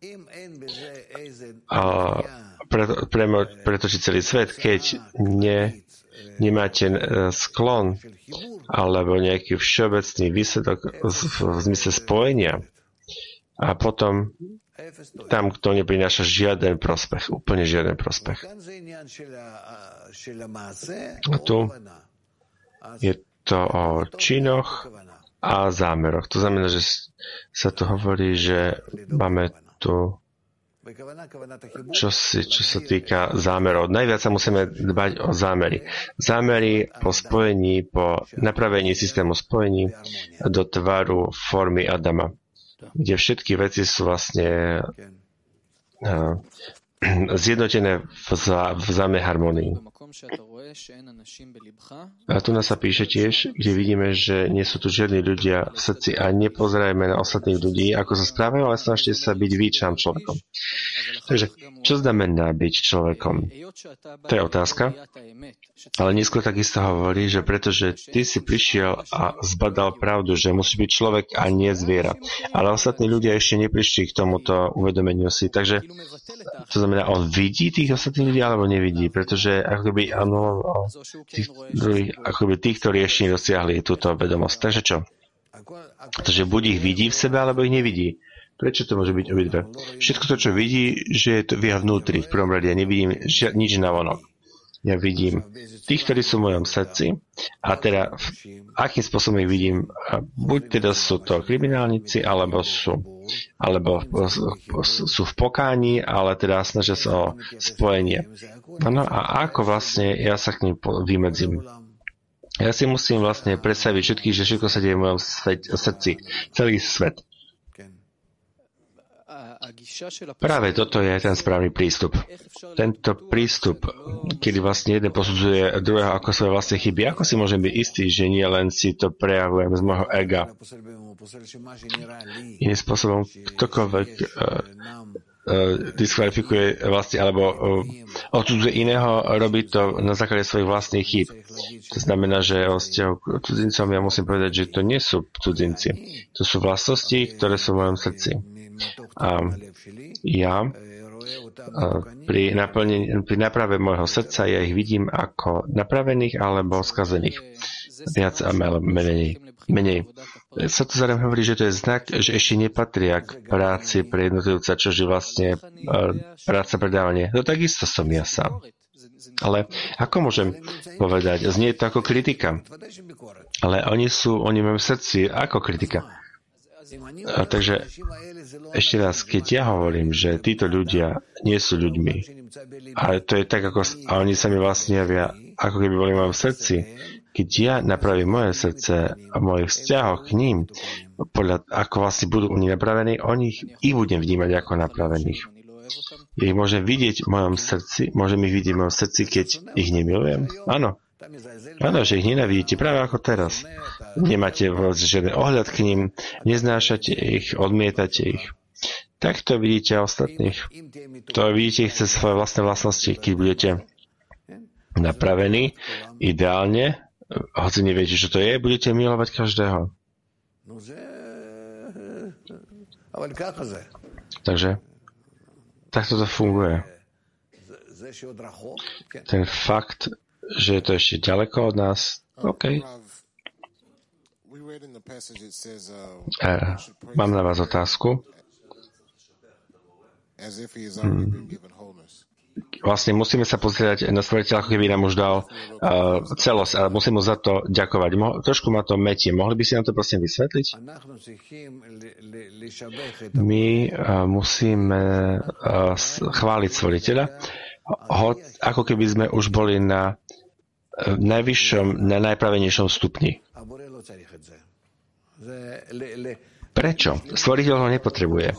a preto, pre, pretočiť celý svet, keď ne, nemáte sklon alebo nejaký všeobecný výsledok v, v zmysle spojenia. A potom tam, kto neprináša žiaden prospech, úplne žiaden prospech. A tu je to o činoch a zámeroch. To znamená, že sa tu hovorí, že máme tu čosi, čo sa týka zámerov. Najviac sa musíme dbať o zámery. Zámery po spojení, po napravení systému spojení do tvaru formy Adama, kde všetky veci sú vlastne uh, zjednotené v, zá, v záme harmonii. A tu nás sa píše tiež, kde vidíme, že nie sú tu žiadni ľudia v srdci a nepozerajme na ostatných ľudí, ako sa správajú, ale snažte sa byť výčam človekom. Takže, čo znamená byť človekom? To je otázka. Ale neskôr takisto hovorí, že pretože ty si prišiel a zbadal pravdu, že musí byť človek a nie zviera. Ale ostatní ľudia ešte neprišli k tomuto uvedomeniu si. Takže, to znamená, on vidí tých ostatných ľudí, alebo nevidí? Pretože akoby áno, tých, druhých, akoby tých, ktorí ešte nedosiahli túto vedomosť. Takže čo? Takže buď ich vidí v sebe, alebo ich nevidí. Prečo to môže byť obidve? Všetko to, čo vidí, že je to v jeho vnútri, v prvom rade. Ja nevidím ži- nič navonok. Ja vidím tých, ktorí sú v mojom srdci a teda v, akým spôsobom ich vidím. Buď teda sú to kriminálnici, alebo sú, alebo sú v pokáni, ale teda snažia sa o spojenie. Ano, a ako vlastne ja sa k nim vymedzím? Ja si musím vlastne predstaviť všetkých, že všetko sa deje v mojom svet, srdci. Celý svet. Práve toto je ten správny prístup. Tento prístup, kedy vlastne jeden posudzuje druhého ako svoje vlastné chyby. Ako si môžem byť istý, že nie len si to prejavujem z môjho ega? Iným spôsobom, ktokoľvek uh, uh, diskvalifikuje vlastne, alebo uh, odsudzuje iného, robí to na základe svojich vlastných chýb. To znamená, že o vzťahu k cudzincom ja musím povedať, že to nie sú cudzinci. To sú vlastnosti, ktoré sú v mojom srdci. A ja pri, naplnení, pri naprave môjho srdca ja ich vidím ako napravených alebo skazených. Viac a menej. menej. Sa to zároveň hovorí, že to je znak, že ešte nepatria k práci pre jednotlivca, čo je vlastne práca predávanie. To takisto som ja sám. Ale ako môžem povedať? Znie to ako kritika. Ale oni sú, oni majú v srdci ako kritika. A takže ešte raz, keď ja hovorím, že títo ľudia nie sú ľuďmi, a to je tak, ako a oni sa mi vlastne javia, ako keby boli v mojom srdci, keď ja napravím moje srdce a mojich vzťahoch k ním, podľa, ako vlastne budú oni napravení, oni ich, ich budem vnímať ako napravených. Ja ich môžem vidieť v mojom srdci, môžem ich vidieť v mojom srdci, keď ich nemilujem? Áno. Áno, že ich nenavidíte, práve ako teraz. Nemáte žiadny ohľad k ním, neznášate ich, odmietate ich. Tak to vidíte ostatných. To vidíte ich cez svoje vlastné vlastnosti, keď budete napravení, ideálne, hoci neviete, čo to je, budete milovať každého. Takže takto to funguje. Ten fakt, že je to ešte ďaleko od nás. OK. E, mám na vás otázku. Hmm. vlastne musíme sa pozrieť na stvoriteľa, ako keby nám už dal uh, celosť a musím mu za to ďakovať. Mo- trošku ma to metie. Mohli by si nám to prosím vysvetliť? My uh, musíme uh, chváliť stvoriteľa, ho, ako keby sme už boli na uh, najvyššom, na najpravenejšom stupni. Prečo? Stvoriteľ ho nepotrebuje.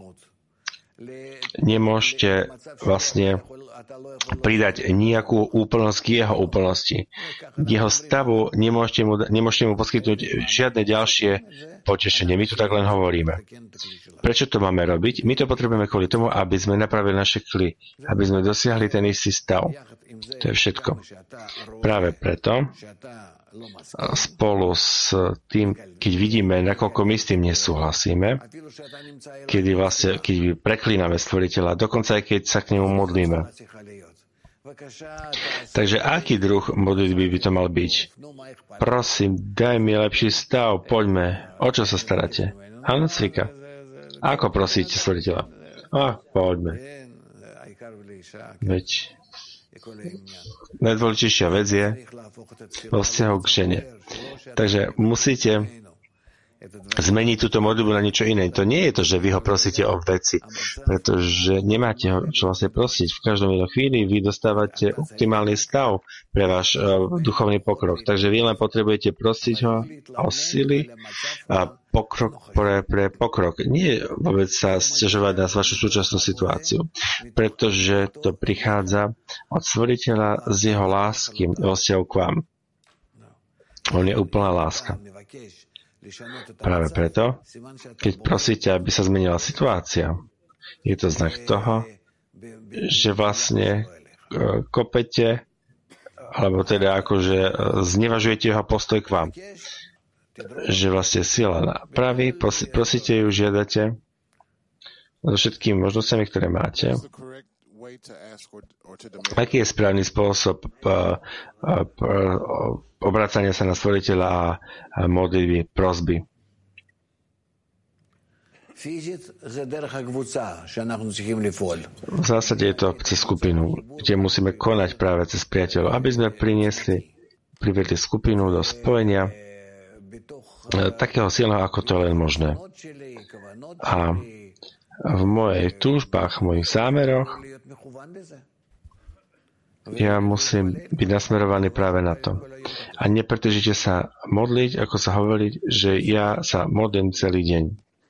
Nemôžete vlastne pridať nejakú úplnosť k jeho úplnosti. K jeho stavu nemôžete mu, nemôžete mu poskytnúť žiadne ďalšie potešenie. My tu tak len hovoríme. Prečo to máme robiť? My to potrebujeme kvôli tomu, aby sme napravili naše kly, aby sme dosiahli ten istý stav. To je všetko. Práve preto spolu s tým, keď vidíme, nakoľko my s tým nesúhlasíme, kedy vlastne, keď preklíname stvoriteľa, dokonca aj keď sa k nemu modlíme. Takže aký druh modlitby by to mal byť? Prosím, daj mi lepší stav, poďme. O čo sa staráte? Áno, Cvika. Ako prosíte stvoriteľa? A, poďme. Veď najdôležitejšia vec je vo vzťahu k žene. Takže musíte zmeniť túto modlitbu na niečo iné. To nie je to, že vy ho prosíte o veci, pretože nemáte ho čo vlastne prosiť. V každom jednom chvíli vy dostávate optimálny stav pre váš uh, duchovný pokrok. Takže vy len potrebujete prosiť ho o sily a pokrok pre, pre pokrok. Nie vôbec sa sťažovať na vašu súčasnú situáciu, pretože to prichádza od stvoriteľa z jeho lásky vo vzťahu k vám. On je úplná láska. Práve preto, keď prosíte, aby sa zmenila situácia, je to znak toho, že vlastne kopete, alebo teda akože znevažujete jeho postoj k vám. Že vlastne sila napraví, prosíte ju, žiadate so všetkými možnosťami, ktoré máte. Aký je správny spôsob obracania sa na stvoriteľa a modlitby, prosby? V zásade je to cez skupinu, kde musíme konať práve cez priateľov, aby sme priniesli, privedli skupinu do spojenia takého silného, ako to len možné. A v mojej túžbách, v mojich zámeroch ja musím byť nasmerovaný práve na to. A nepretržite sa modliť, ako sa hovorí, že ja sa modlím celý deň.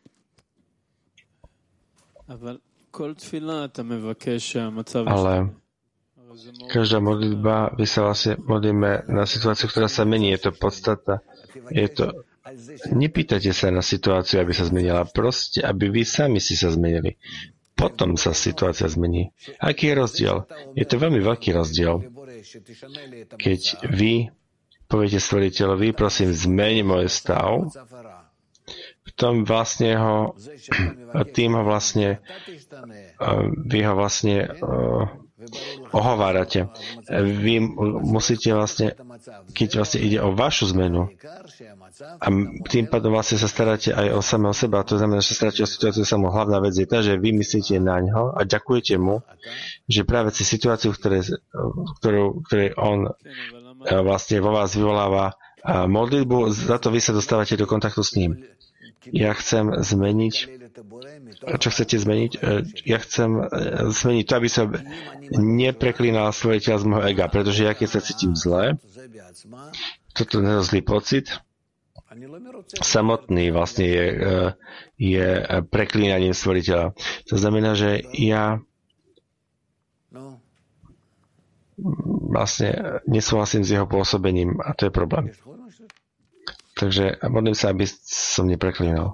Ale každá modlitba, vy sa vlastne modlíme na situáciu, ktorá sa mení. Je to podstata. Je to... Nepýtajte sa na situáciu, aby sa zmenila. Proste, aby vy sami si sa zmenili. Potom sa situácia zmení. Aký je rozdiel? Je to veľmi veľký rozdiel. Keď vy poviete stvoriteľovi, prosím, zmeň môj stav, v tom vlastne ho, tým ho vlastne, vy ho vlastne uh, ohovárate. Vy musíte vlastne, keď vlastne ide o vašu zmenu, a tým pádom vlastne sa staráte aj o samého seba, to znamená, že sa staráte o situáciu samú. Hlavná vec je tá, že vy myslíte na ňo a ďakujete mu, že práve cez situáciu, ktoré, ktorú, ktorej on vlastne vo vás vyvoláva modlitbu, za to vy sa dostávate do kontaktu s ním. Ja chcem zmeniť, čo chcete zmeniť? Ja chcem zmeniť to, aby som nepreklínal stvoriteľa z môjho ega, pretože ja keď sa cítim zle, toto je zlý pocit, samotný vlastne je, je preklínaním stvoriteľa. To znamená, že ja vlastne nesúhlasím s jeho pôsobením a to je problém. Takže modlím sa, aby som nepreklínal.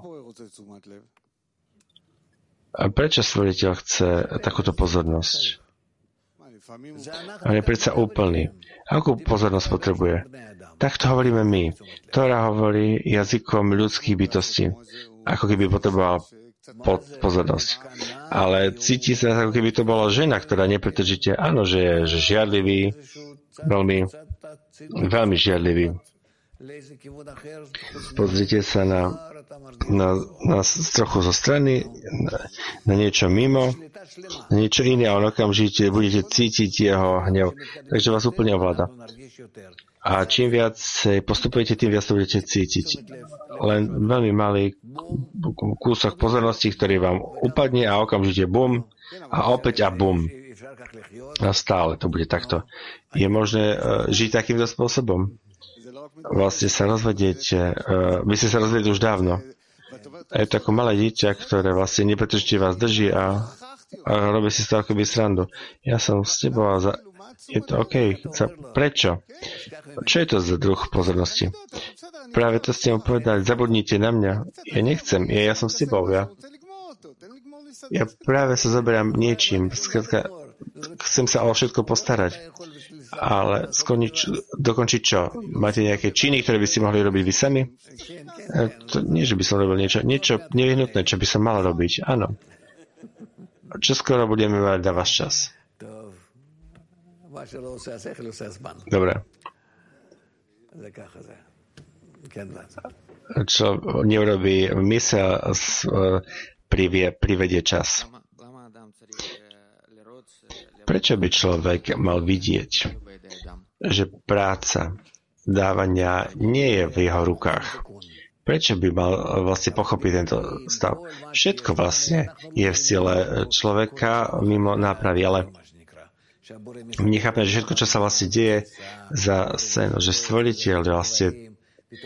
A prečo stvoriteľ chce takúto pozornosť? On je predsa úplný. Akú pozornosť potrebuje? Tak to hovoríme my. Tóra hovorí jazykom ľudských bytostí. Ako keby potreboval po- pozornosť. Ale cíti sa, ako keby to bola žena, ktorá nepretržite, áno, že je že žiadlivý, veľmi, veľmi žiadlivý. Pozrite sa na, na, na trochu zo strany, na, na niečo mimo, na niečo iné a on okamžite budete cítiť jeho hnev. Takže vás úplne ovláda. A čím viac postupujete, tým viac to budete cítiť. Len veľmi malý kúsok pozornosti, ktorý vám upadne a okamžite bum a opäť a bum. A stále to bude takto. Je možné uh, žiť takýmto spôsobom? Vlastne sa rozvediete, uh, vy ste sa rozvedli už dávno. A je to ako malé dieťa, ktoré vlastne nepretržite vás drží a, a robí si z toho akoby srandu. Ja som s tebou a za, je to OK. Prečo? Čo je to za druh pozornosti? Práve to ste mu povedali, zabudnite na mňa. Ja nechcem, ja, ja som s tebou, ja. Ja práve sa zoberám niečím, skrátka, chcem sa o všetko postarať. Ale skonič, dokončiť čo? Máte nejaké činy, ktoré by ste mohli robiť vy sami? To nie, že by som robil niečo, niečo nevyhnutné, čo by som mal robiť. Áno. Čo skoro budeme mať na váš čas? Dobre. Čo neurobí mysel, privie, privedie čas. Prečo by človek mal vidieť, že práca dávania nie je v jeho rukách? Prečo by mal vlastne pochopiť tento stav? Všetko vlastne je v sile človeka mimo nápravy, ale nechápeme, že všetko, čo sa vlastne deje za scénu, že stvoriteľ vlastne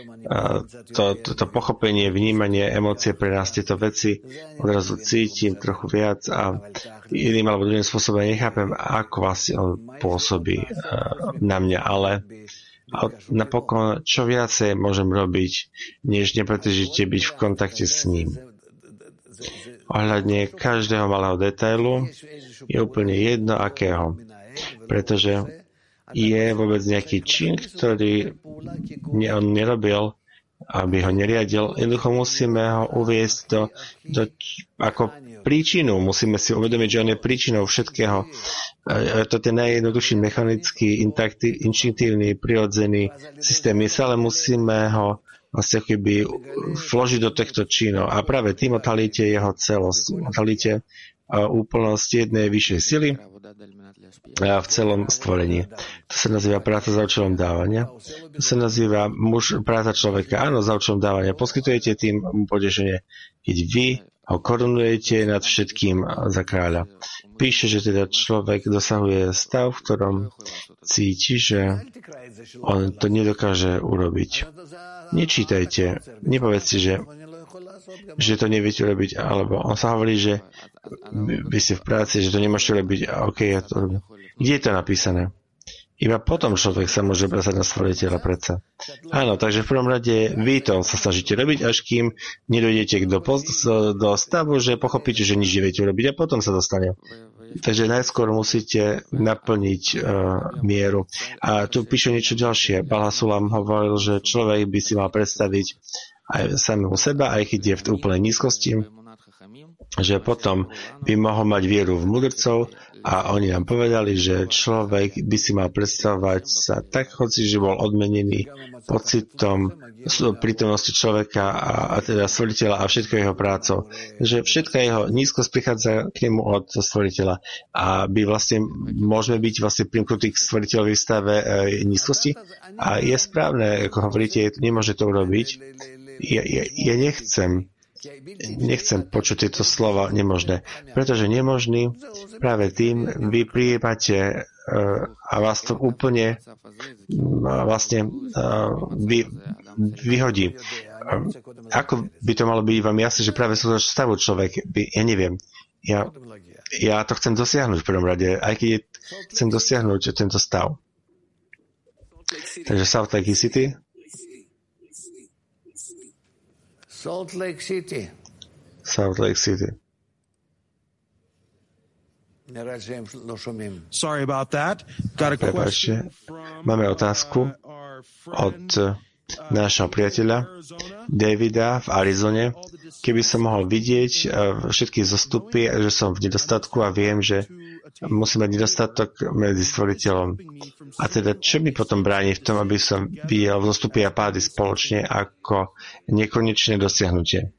to, to, to pochopenie, vnímanie, emócie pre nás tieto veci odrazu cítim trochu viac a iným alebo druhým spôsobom nechápem, ako vlastne on pôsobí na mňa, ale napokon čo viacej môžem robiť, než nepretržite byť v kontakte s ním. Ohľadne každého malého detailu je úplne jedno akého, pretože je vôbec nejaký čin, ktorý on nerobil, aby ho neriadil. Jednoducho musíme ho uviesť do, do, ako príčinu. Musíme si uvedomiť, že on je príčinou všetkého. To je ten najjednoduchší mechanický, inštinktívny, prirodzený systém mysle, ale musíme ho vlastne keby vložiť do týchto činov. A práve tým odhalíte jeho celosť. Odhalíte úplnosť jednej vyššej sily v celom stvorení. To sa nazýva práca za účelom dávania. To sa nazýva muž, práca človeka. Áno, za účelom dávania. Poskytujete tým potešenie, keď vy ho korunujete nad všetkým za kráľa. Píše, že teda človek dosahuje stav, v ktorom cíti, že on to nedokáže urobiť. Nečítajte, nepovedzte, že že to neviete robiť, alebo on sa hovorí, že vy ste v práci, že to nemôžete robiť, a OK, ja to robím. Kde je to napísané? Iba potom človek sa môže obracať na stvoriteľa predsa. Áno, takže v prvom rade vy to sa snažíte robiť, až kým nedojdete do, do stavu, že pochopíte, že nič neviete robiť a potom sa dostane. Takže najskôr musíte naplniť uh, mieru. A tu píšu niečo ďalšie. Balasulam hovoril, že človek by si mal predstaviť aj samého seba, aj keď je v úplnej nízkosti, že potom by mohol mať vieru v mudrcov a oni nám povedali, že človek by si mal predstavovať sa tak, hoci že bol odmenený pocitom prítomnosti človeka a, a teda stvoriteľa a všetko jeho prácou. Že všetká jeho nízkosť prichádza k nemu od stvoriteľa a my vlastne môžeme byť vlastne primknutí k stvoriteľovi v stave e, nízkosti a je správne, ako hovoríte, nemôže to urobiť. Ja, ja, ja nechcem, nechcem počuť tieto slova nemožné, pretože nemožný práve tým vy prijímate uh, a vás to úplne uh, vlastne uh, vy, vyhodí. Uh, ako by to malo byť vám jasné, že práve sú to stavu človek, by, ja neviem, ja, ja to chcem dosiahnuť v prvom rade, aj keď je, chcem dosiahnuť tento stav. Takže Salt Lake City. Salt Lake City. Salt Lake City. Sorry about that. Got a question from, Máme otázku od nášho priateľa Davida v Arizone. Keby som mohol vidieť všetky zostupy, že som v nedostatku a viem, že musím mať nedostatok medzi stvoriteľom. A teda, čo mi potom bráni v tom, aby som videl vzostupy a pády spoločne ako nekonečné dosiahnutie?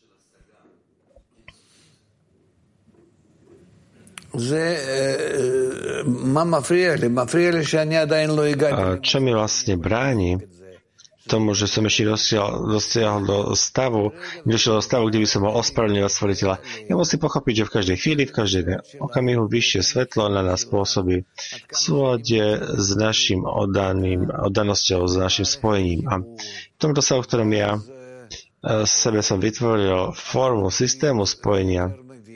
Čo mi vlastne bráni tomu, že som ešte dosiahol, dosiahol do stavu, došiel do stavu, kde by som bol ospravedlňovať stvoriteľa. Ja musím pochopiť, že v každej chvíli, v každej okamihu vyššie svetlo na nás pôsobí v súlade s našim oddaným, oddanosťou, s našim spojením. A v tom dosahu, v ktorom ja sebe som vytvoril formu systému spojenia,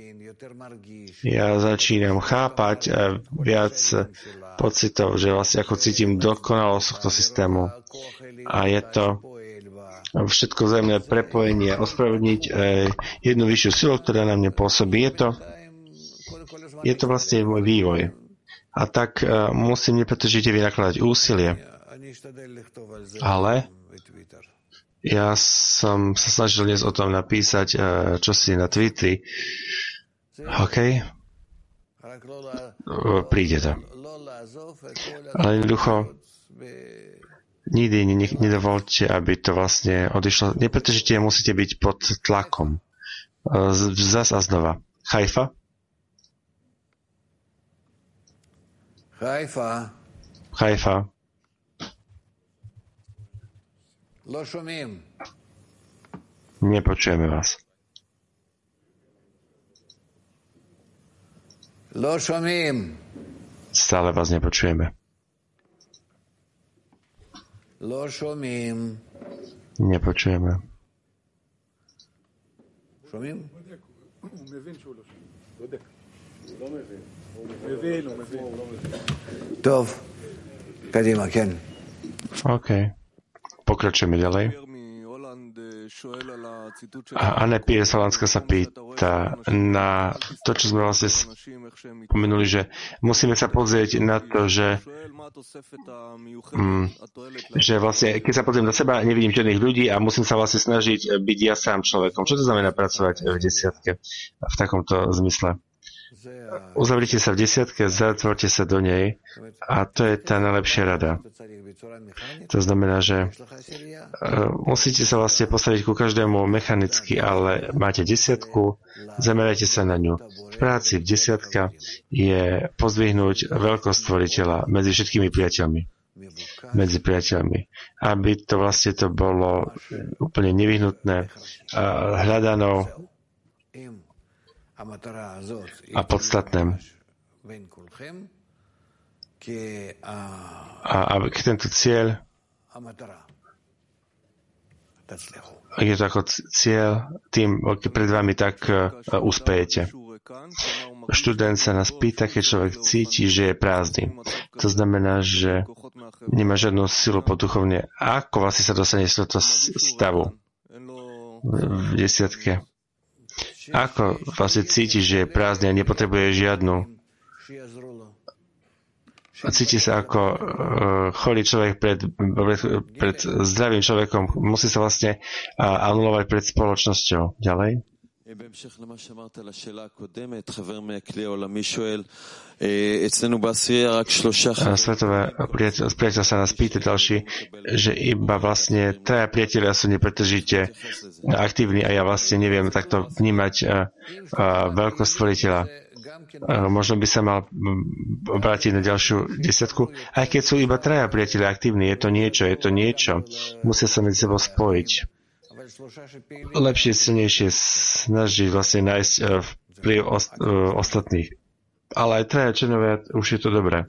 ja začínam chápať viac pocitov, že vlastne ako cítim dokonalosť tohto systému. A je to všetko vzájomné prepojenie, ospravedlniť jednu vyššiu silu, ktorá na mne pôsobí. Je to, je to vlastne môj vývoj. A tak musím nepretržite vynakladať úsilie. Ale ja som sa snažil dnes o tom napísať čosi na Twitteri. OK? Príde to. Ale jednoducho nikdy nedovolte, aby to vlastne odišlo. Nepretržite musíte byť pod tlakom. Zas a znova. Haifa? Haifa. Haifa. Nepočujeme vás. Stále vás nepočujeme. Nepočujeme. OK. Pokračujeme ďalej. A Anne P. z Holandska sa pýta na to, čo sme vlastne spomenuli, že musíme sa pozrieť na to, že, mm, že vlastne, keď sa pozriem na seba, nevidím žiadnych ľudí a musím sa vlastne snažiť byť ja sám človekom. Čo to znamená pracovať v desiatke v takomto zmysle? Uzavrite sa v desiatke, zatvorte sa do nej a to je tá najlepšia rada. To znamená, že uh, musíte sa vlastne postaviť ku každému mechanicky, ale máte desiatku, zamerajte sa na ňu. V práci v desiatka je pozdvihnúť veľkosť stvoriteľa medzi všetkými priateľmi. Medzi priateľmi. Aby to vlastne to bolo úplne nevyhnutné, uh, hľadanou a podstatné. A aby tento cieľ je to ako cieľ, tým pred vami tak uh, uspejete. Študent sa nás pýta, keď človek cíti, že je prázdny. To znamená, že nemá žiadnu silu poduchovne. Ako vlastne sa dostane z tohto stavu v desiatke? Ako vlastne cíti, že je prázdny a nepotrebuje žiadnu? Cíti sa ako uh, chorý človek pred, pred, pred zdravým človekom. Musí sa vlastne uh, anulovať pred spoločnosťou. Ďalej? Svetové priateľ sa nás pýta ďalší, že iba vlastne traja priatelia sú nepretržite aktívni a ja vlastne neviem takto vnímať uh, uh, veľkosť stvoriteľa. Uh, možno by sa mal obrátiť na ďalšiu desiatku. Aj keď sú iba traja priatelia aktívni, je to niečo, je to niečo. Musia sa medzi sebou spojiť. Lepšie, silnejšie snažiť vlastne nájsť uh, vplyv ost, uh, ostatných. Ale aj traja členovia, už je to dobré.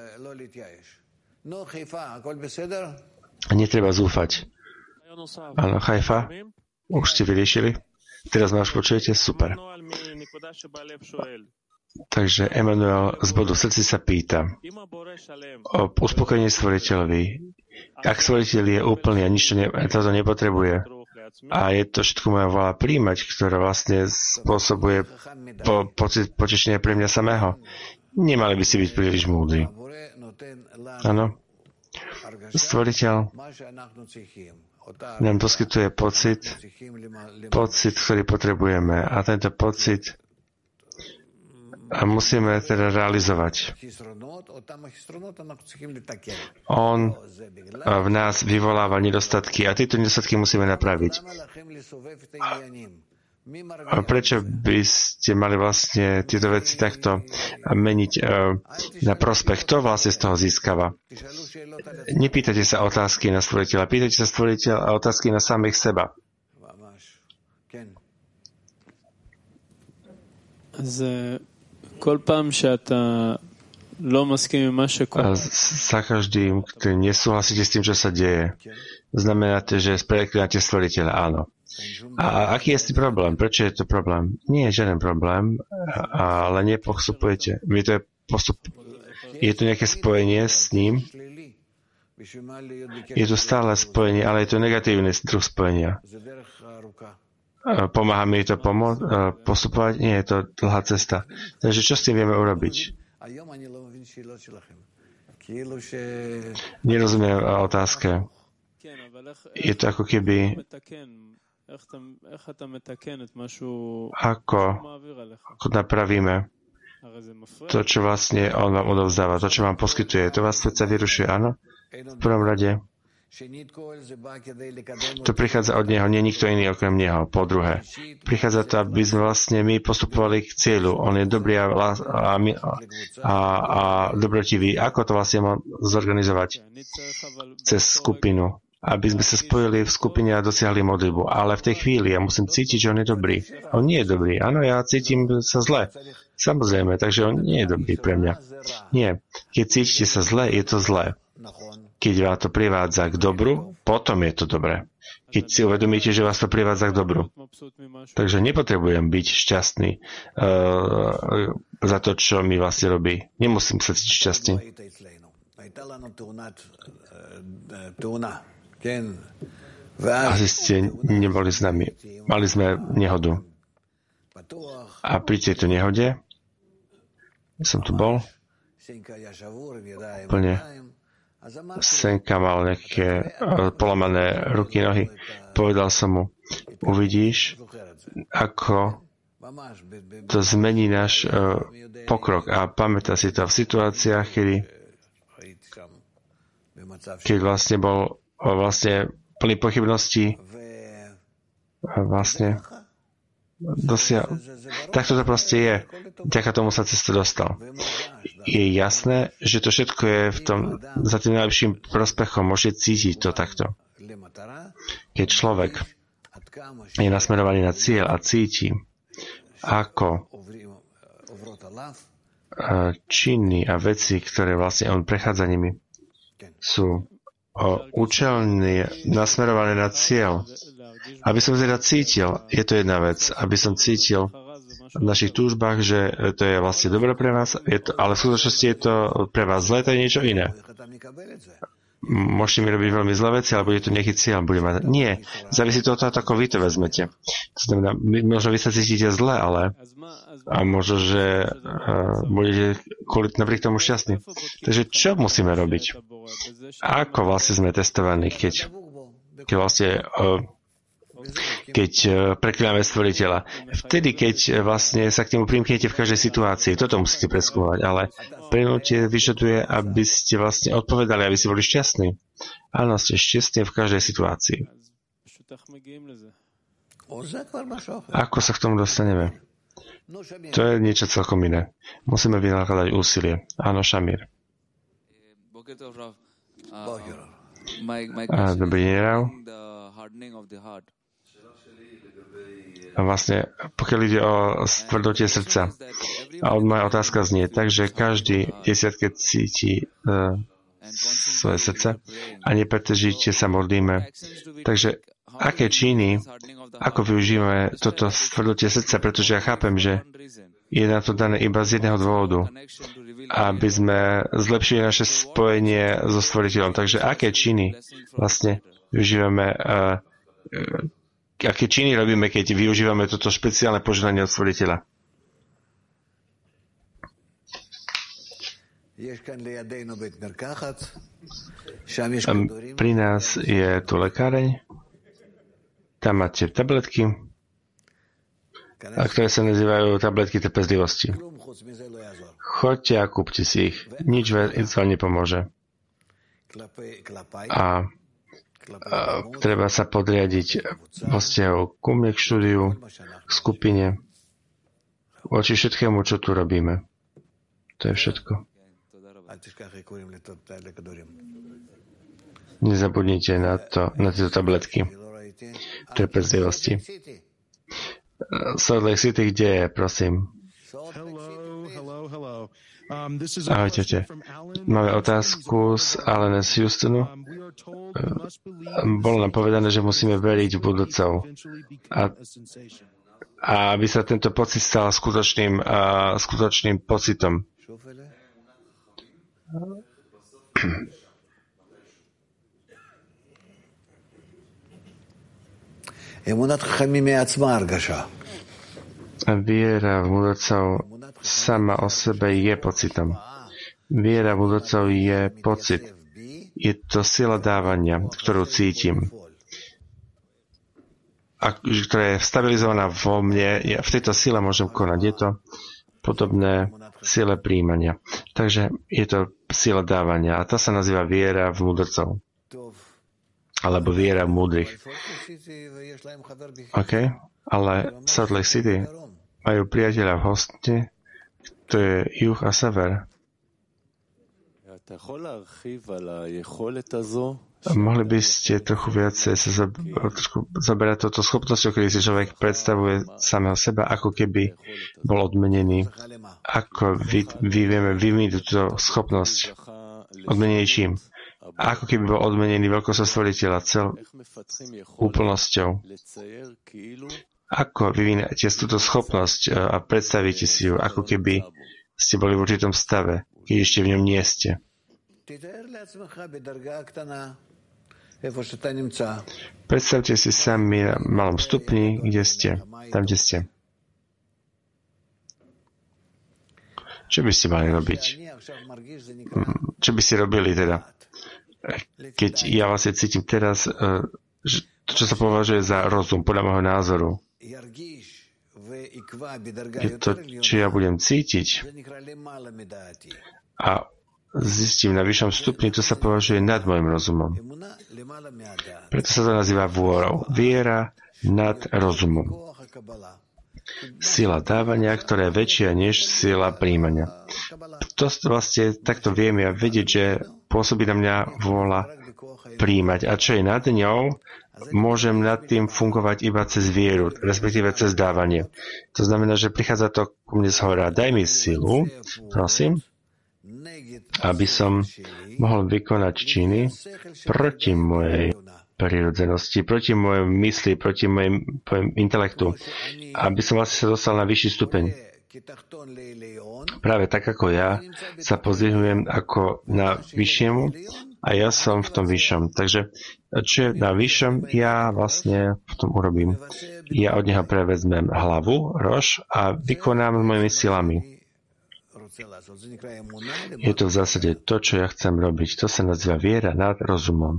Netreba zúfať. Áno, Haifa, už ste vyriešili? Teraz ma už počujete? Super. Takže Emanuel z bodu srdci sa pýta o uspokojení stvoriteľovi. Ak stvoriteľ je úplný a nič to, ne, to nepotrebuje, a je to všetko moja vôľa príjmať, ktorá vlastne spôsobuje po, pocit potešenia pre mňa samého. Nemali by si byť príliš múdri. Áno. Stvoriteľ nám poskytuje pocit, pocit, ktorý potrebujeme. A tento pocit A musíme teda realizovať. On v nás vyvoláva nedostatky a tieto nedostatky musíme napraviť. A prečo by ste mali vlastne tieto veci takto meniť na prospech? Kto vlastne z toho získava? Nepýtajte sa otázky na stvoriteľa, pýtajte sa stvoriteľa otázky na samých seba. A za každým, ktorý nesúhlasíte s tým, čo sa deje, znamená to, že preklináte stvoriteľa, áno. A aký je problém? Prečo je to problém? Nie je žiaden problém, ale nepostupujete. Vy to je, postup... je tu nejaké spojenie s ním? Je tu stále spojenie, ale je to negatívny druh spojenia. Pomáha mi to pomôcť, postupovať? Nie, je to dlhá cesta. Takže čo s tým vieme urobiť? Nerozumiem otázke. Je to ako keby ako, ako napravíme to, čo vlastne on vám odovzdáva, to, čo vám poskytuje. To vás srdca vyrušuje, áno? V prvom rade to prichádza od neho, nie nikto iný okrem neho. Po druhé, prichádza to, aby sme vlastne my postupovali k cieľu. On je dobrý a, a, a, a dobrotivý. Ako to vlastne mám zorganizovať? Cez skupinu. Aby sme sa spojili v skupine a dosiahli modlitbu. Ale v tej chvíli ja musím cítiť, že on je dobrý. On nie je dobrý. Áno, ja cítim sa zle. Samozrejme, takže on nie je dobrý pre mňa. Nie. Keď cítite sa zle, je to zlé. Keď vás to privádza k dobru, potom je to dobré. Keď si uvedomíte, že vás to privádza k dobru. Takže nepotrebujem byť šťastný uh, za to, čo mi vlastne robí. Nemusím sa cítiť šťastný. Asi ste neboli s nami. Mali sme nehodu. A pri tejto nehode som tu bol. Plne. Senka mal nejaké polamané ruky, nohy. Povedal som mu, uvidíš, ako to zmení náš uh, pokrok. A pamätá si to v situáciách, kedy keď vlastne bol vlastne plný pochybností vlastne dosia... Takto to proste je. Vďaka tomu sa cez to dostal. Je jasné, že to všetko je v tom, za tým najlepším prospechom. Môžete cítiť to takto. Keď človek je nasmerovaný na cieľ a cíti, ako činy a veci, ktoré vlastne on prechádza nimi, sú účelne nasmerované na cieľ. Aby som teda cítil, je to jedna vec, aby som cítil v našich túžbách, že to je vlastne dobré pre vás, je to, ale v skutočnosti je to pre vás zlé, to je niečo iné. Môžete mi robiť veľmi zlé veci, alebo je to nejaký cieľ, bude mať. Nie, závisí to od toho, ako vy to vezmete. To znamená, možno vy sa cítite zle, ale a možno, že uh, budete kvôli napriek tomu šťastní. Takže čo musíme robiť? Ako vlastne sme testovaní, keď, keď vlastne uh, keď uh, preklináme stvoriteľa? Vtedy, keď vlastne sa k nemu primknete v každej situácii. Toto musíte preskúmať, ale preklinutie vyžaduje, aby ste vlastne odpovedali, aby ste boli šťastní. Áno, ste šťastní v každej situácii. Ako sa k tomu dostaneme? To je niečo celkom iné. Musíme vynakladať úsilie. Áno, Šamír. A dobrý deň, Rav. A vlastne, pokiaľ ide o stvrdotie srdca, a od moja otázka znie, takže každý desiatke cíti uh, svoje srdce a nepretržite sa modlíme. Takže aké činy, ako využívame toto stvrdotie srdca, pretože ja chápem, že je na to dané iba z jedného dôvodu, aby sme zlepšili naše spojenie so stvoriteľom. Takže aké činy vlastne využívame, uh, uh, aké činy robíme, keď využívame toto špeciálne požehnanie od stvoriteľa? Pri nás je tu lekáreň, tam máte tabletky a ktoré sa nazývajú tabletky trpezlivosti. Choďte a kúpte si ich. Nič vám nepomôže. A, a treba sa podriadiť vo vzťahu ku mne, k štúdiu, k skupine, voči všetkému, čo tu robíme. To je všetko. Nezabudnite na to, na tieto tabletky trpezlivosti. Salt Lake City, kde je, prosím? Ahojte, ahojte. Máme otázku z Alena z Houstonu. Bolo nám povedané, že musíme veriť v budúcov. A, a aby sa tento pocit stal skutočným, uh, skutočným pocitom. Viera v mudrcov sama o sebe je pocitom. Viera v mudrcov je pocit. Je to sila dávania, ktorú cítim. A ktorá je stabilizovaná vo mne. Ja v tejto sile môžem konať. Je to podobné sile príjmania. Takže je to sila dávania. A tá sa nazýva viera v mudrcov. Alebo viera v múdrych. OK? Ale Salt Lake City majú priateľa v hoste, to je juh a sever. Mohli by ste trochu viacej sa zaberať touto schopnosťou, kedy si človek predstavuje samého seba, ako keby bol odmenený. Ako vy, vy vieme vyvinúť túto schopnosť odmenený čím? Ako keby bol odmenený veľkosťou stvoriteľa cel úplnosťou. Ako vyvináte túto schopnosť a predstavíte si ju, ako keby ste boli v určitom stave, keď ešte v ňom nie ste. Predstavte si sami na malom stupni, kde ste, tam, kde ste. Čo by ste mali robiť? Čo by ste robili teda? Keď ja vlastne cítim teraz, to, čo sa považuje za rozum, podľa môjho názoru, je to, čo ja budem cítiť a zistím na vyššom stupni, to sa považuje nad môjim rozumom. Preto sa to nazýva vôrou. Viera nad rozumom. Sila dávania, ktorá je väčšia než sila príjmania. To vlastne takto viem ja vedieť, že pôsobí na mňa vôľa príjmať. A čo je nad ňou, môžem nad tým fungovať iba cez vieru, respektíve cez dávanie. To znamená, že prichádza to ku mne zhora. Daj mi silu, prosím, aby som mohol vykonať činy proti mojej prirodzenosti, proti mojej mysli, proti mojej, mojej intelektu, aby som vlastne sa dostal na vyšší stupeň. Práve tak, ako ja sa pozrihujem ako na vyššiemu a ja som v tom vyššom. Takže čo je na vyššom, ja vlastne v tom urobím. Ja od neho prevezmem hlavu, rož a vykonám s mojimi silami. Je to v zásade to, čo ja chcem robiť. To sa nazýva viera nad rozumom.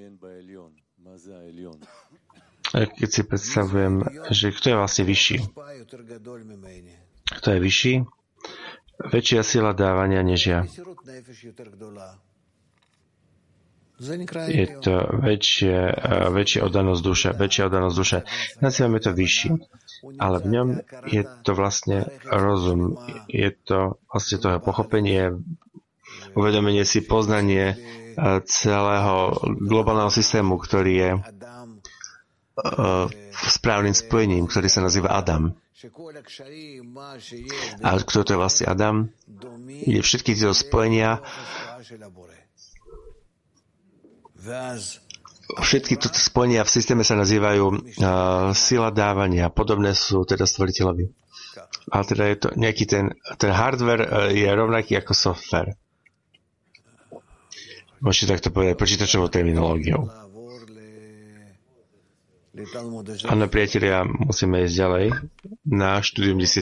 Keď si predstavujem, že kto je vlastne vyšší? Kto je vyšší? Väčšia sila dávania než ja. Je to väčšie, väčšia oddanosť duše, väčšia oddanosť duše. Nazývame to vyšší. Ale v ňom je to vlastne rozum. Je to vlastne toho pochopenie, uvedomenie si, poznanie celého globálneho systému, ktorý je správnym spojením, ktorý sa nazýva Adam. A kto to je vlastne Adam? Je všetky tieto spojenia, všetky tieto spojenia v systéme sa nazývajú uh, sila dávania. Podobné sú teda stvoriteľovi. Ale teda je to nejaký ten, ten hardware uh, je rovnaký ako software. Môžete takto povedať počítačovou terminológiou. Áno, priatelia, musíme ísť ďalej na štúdium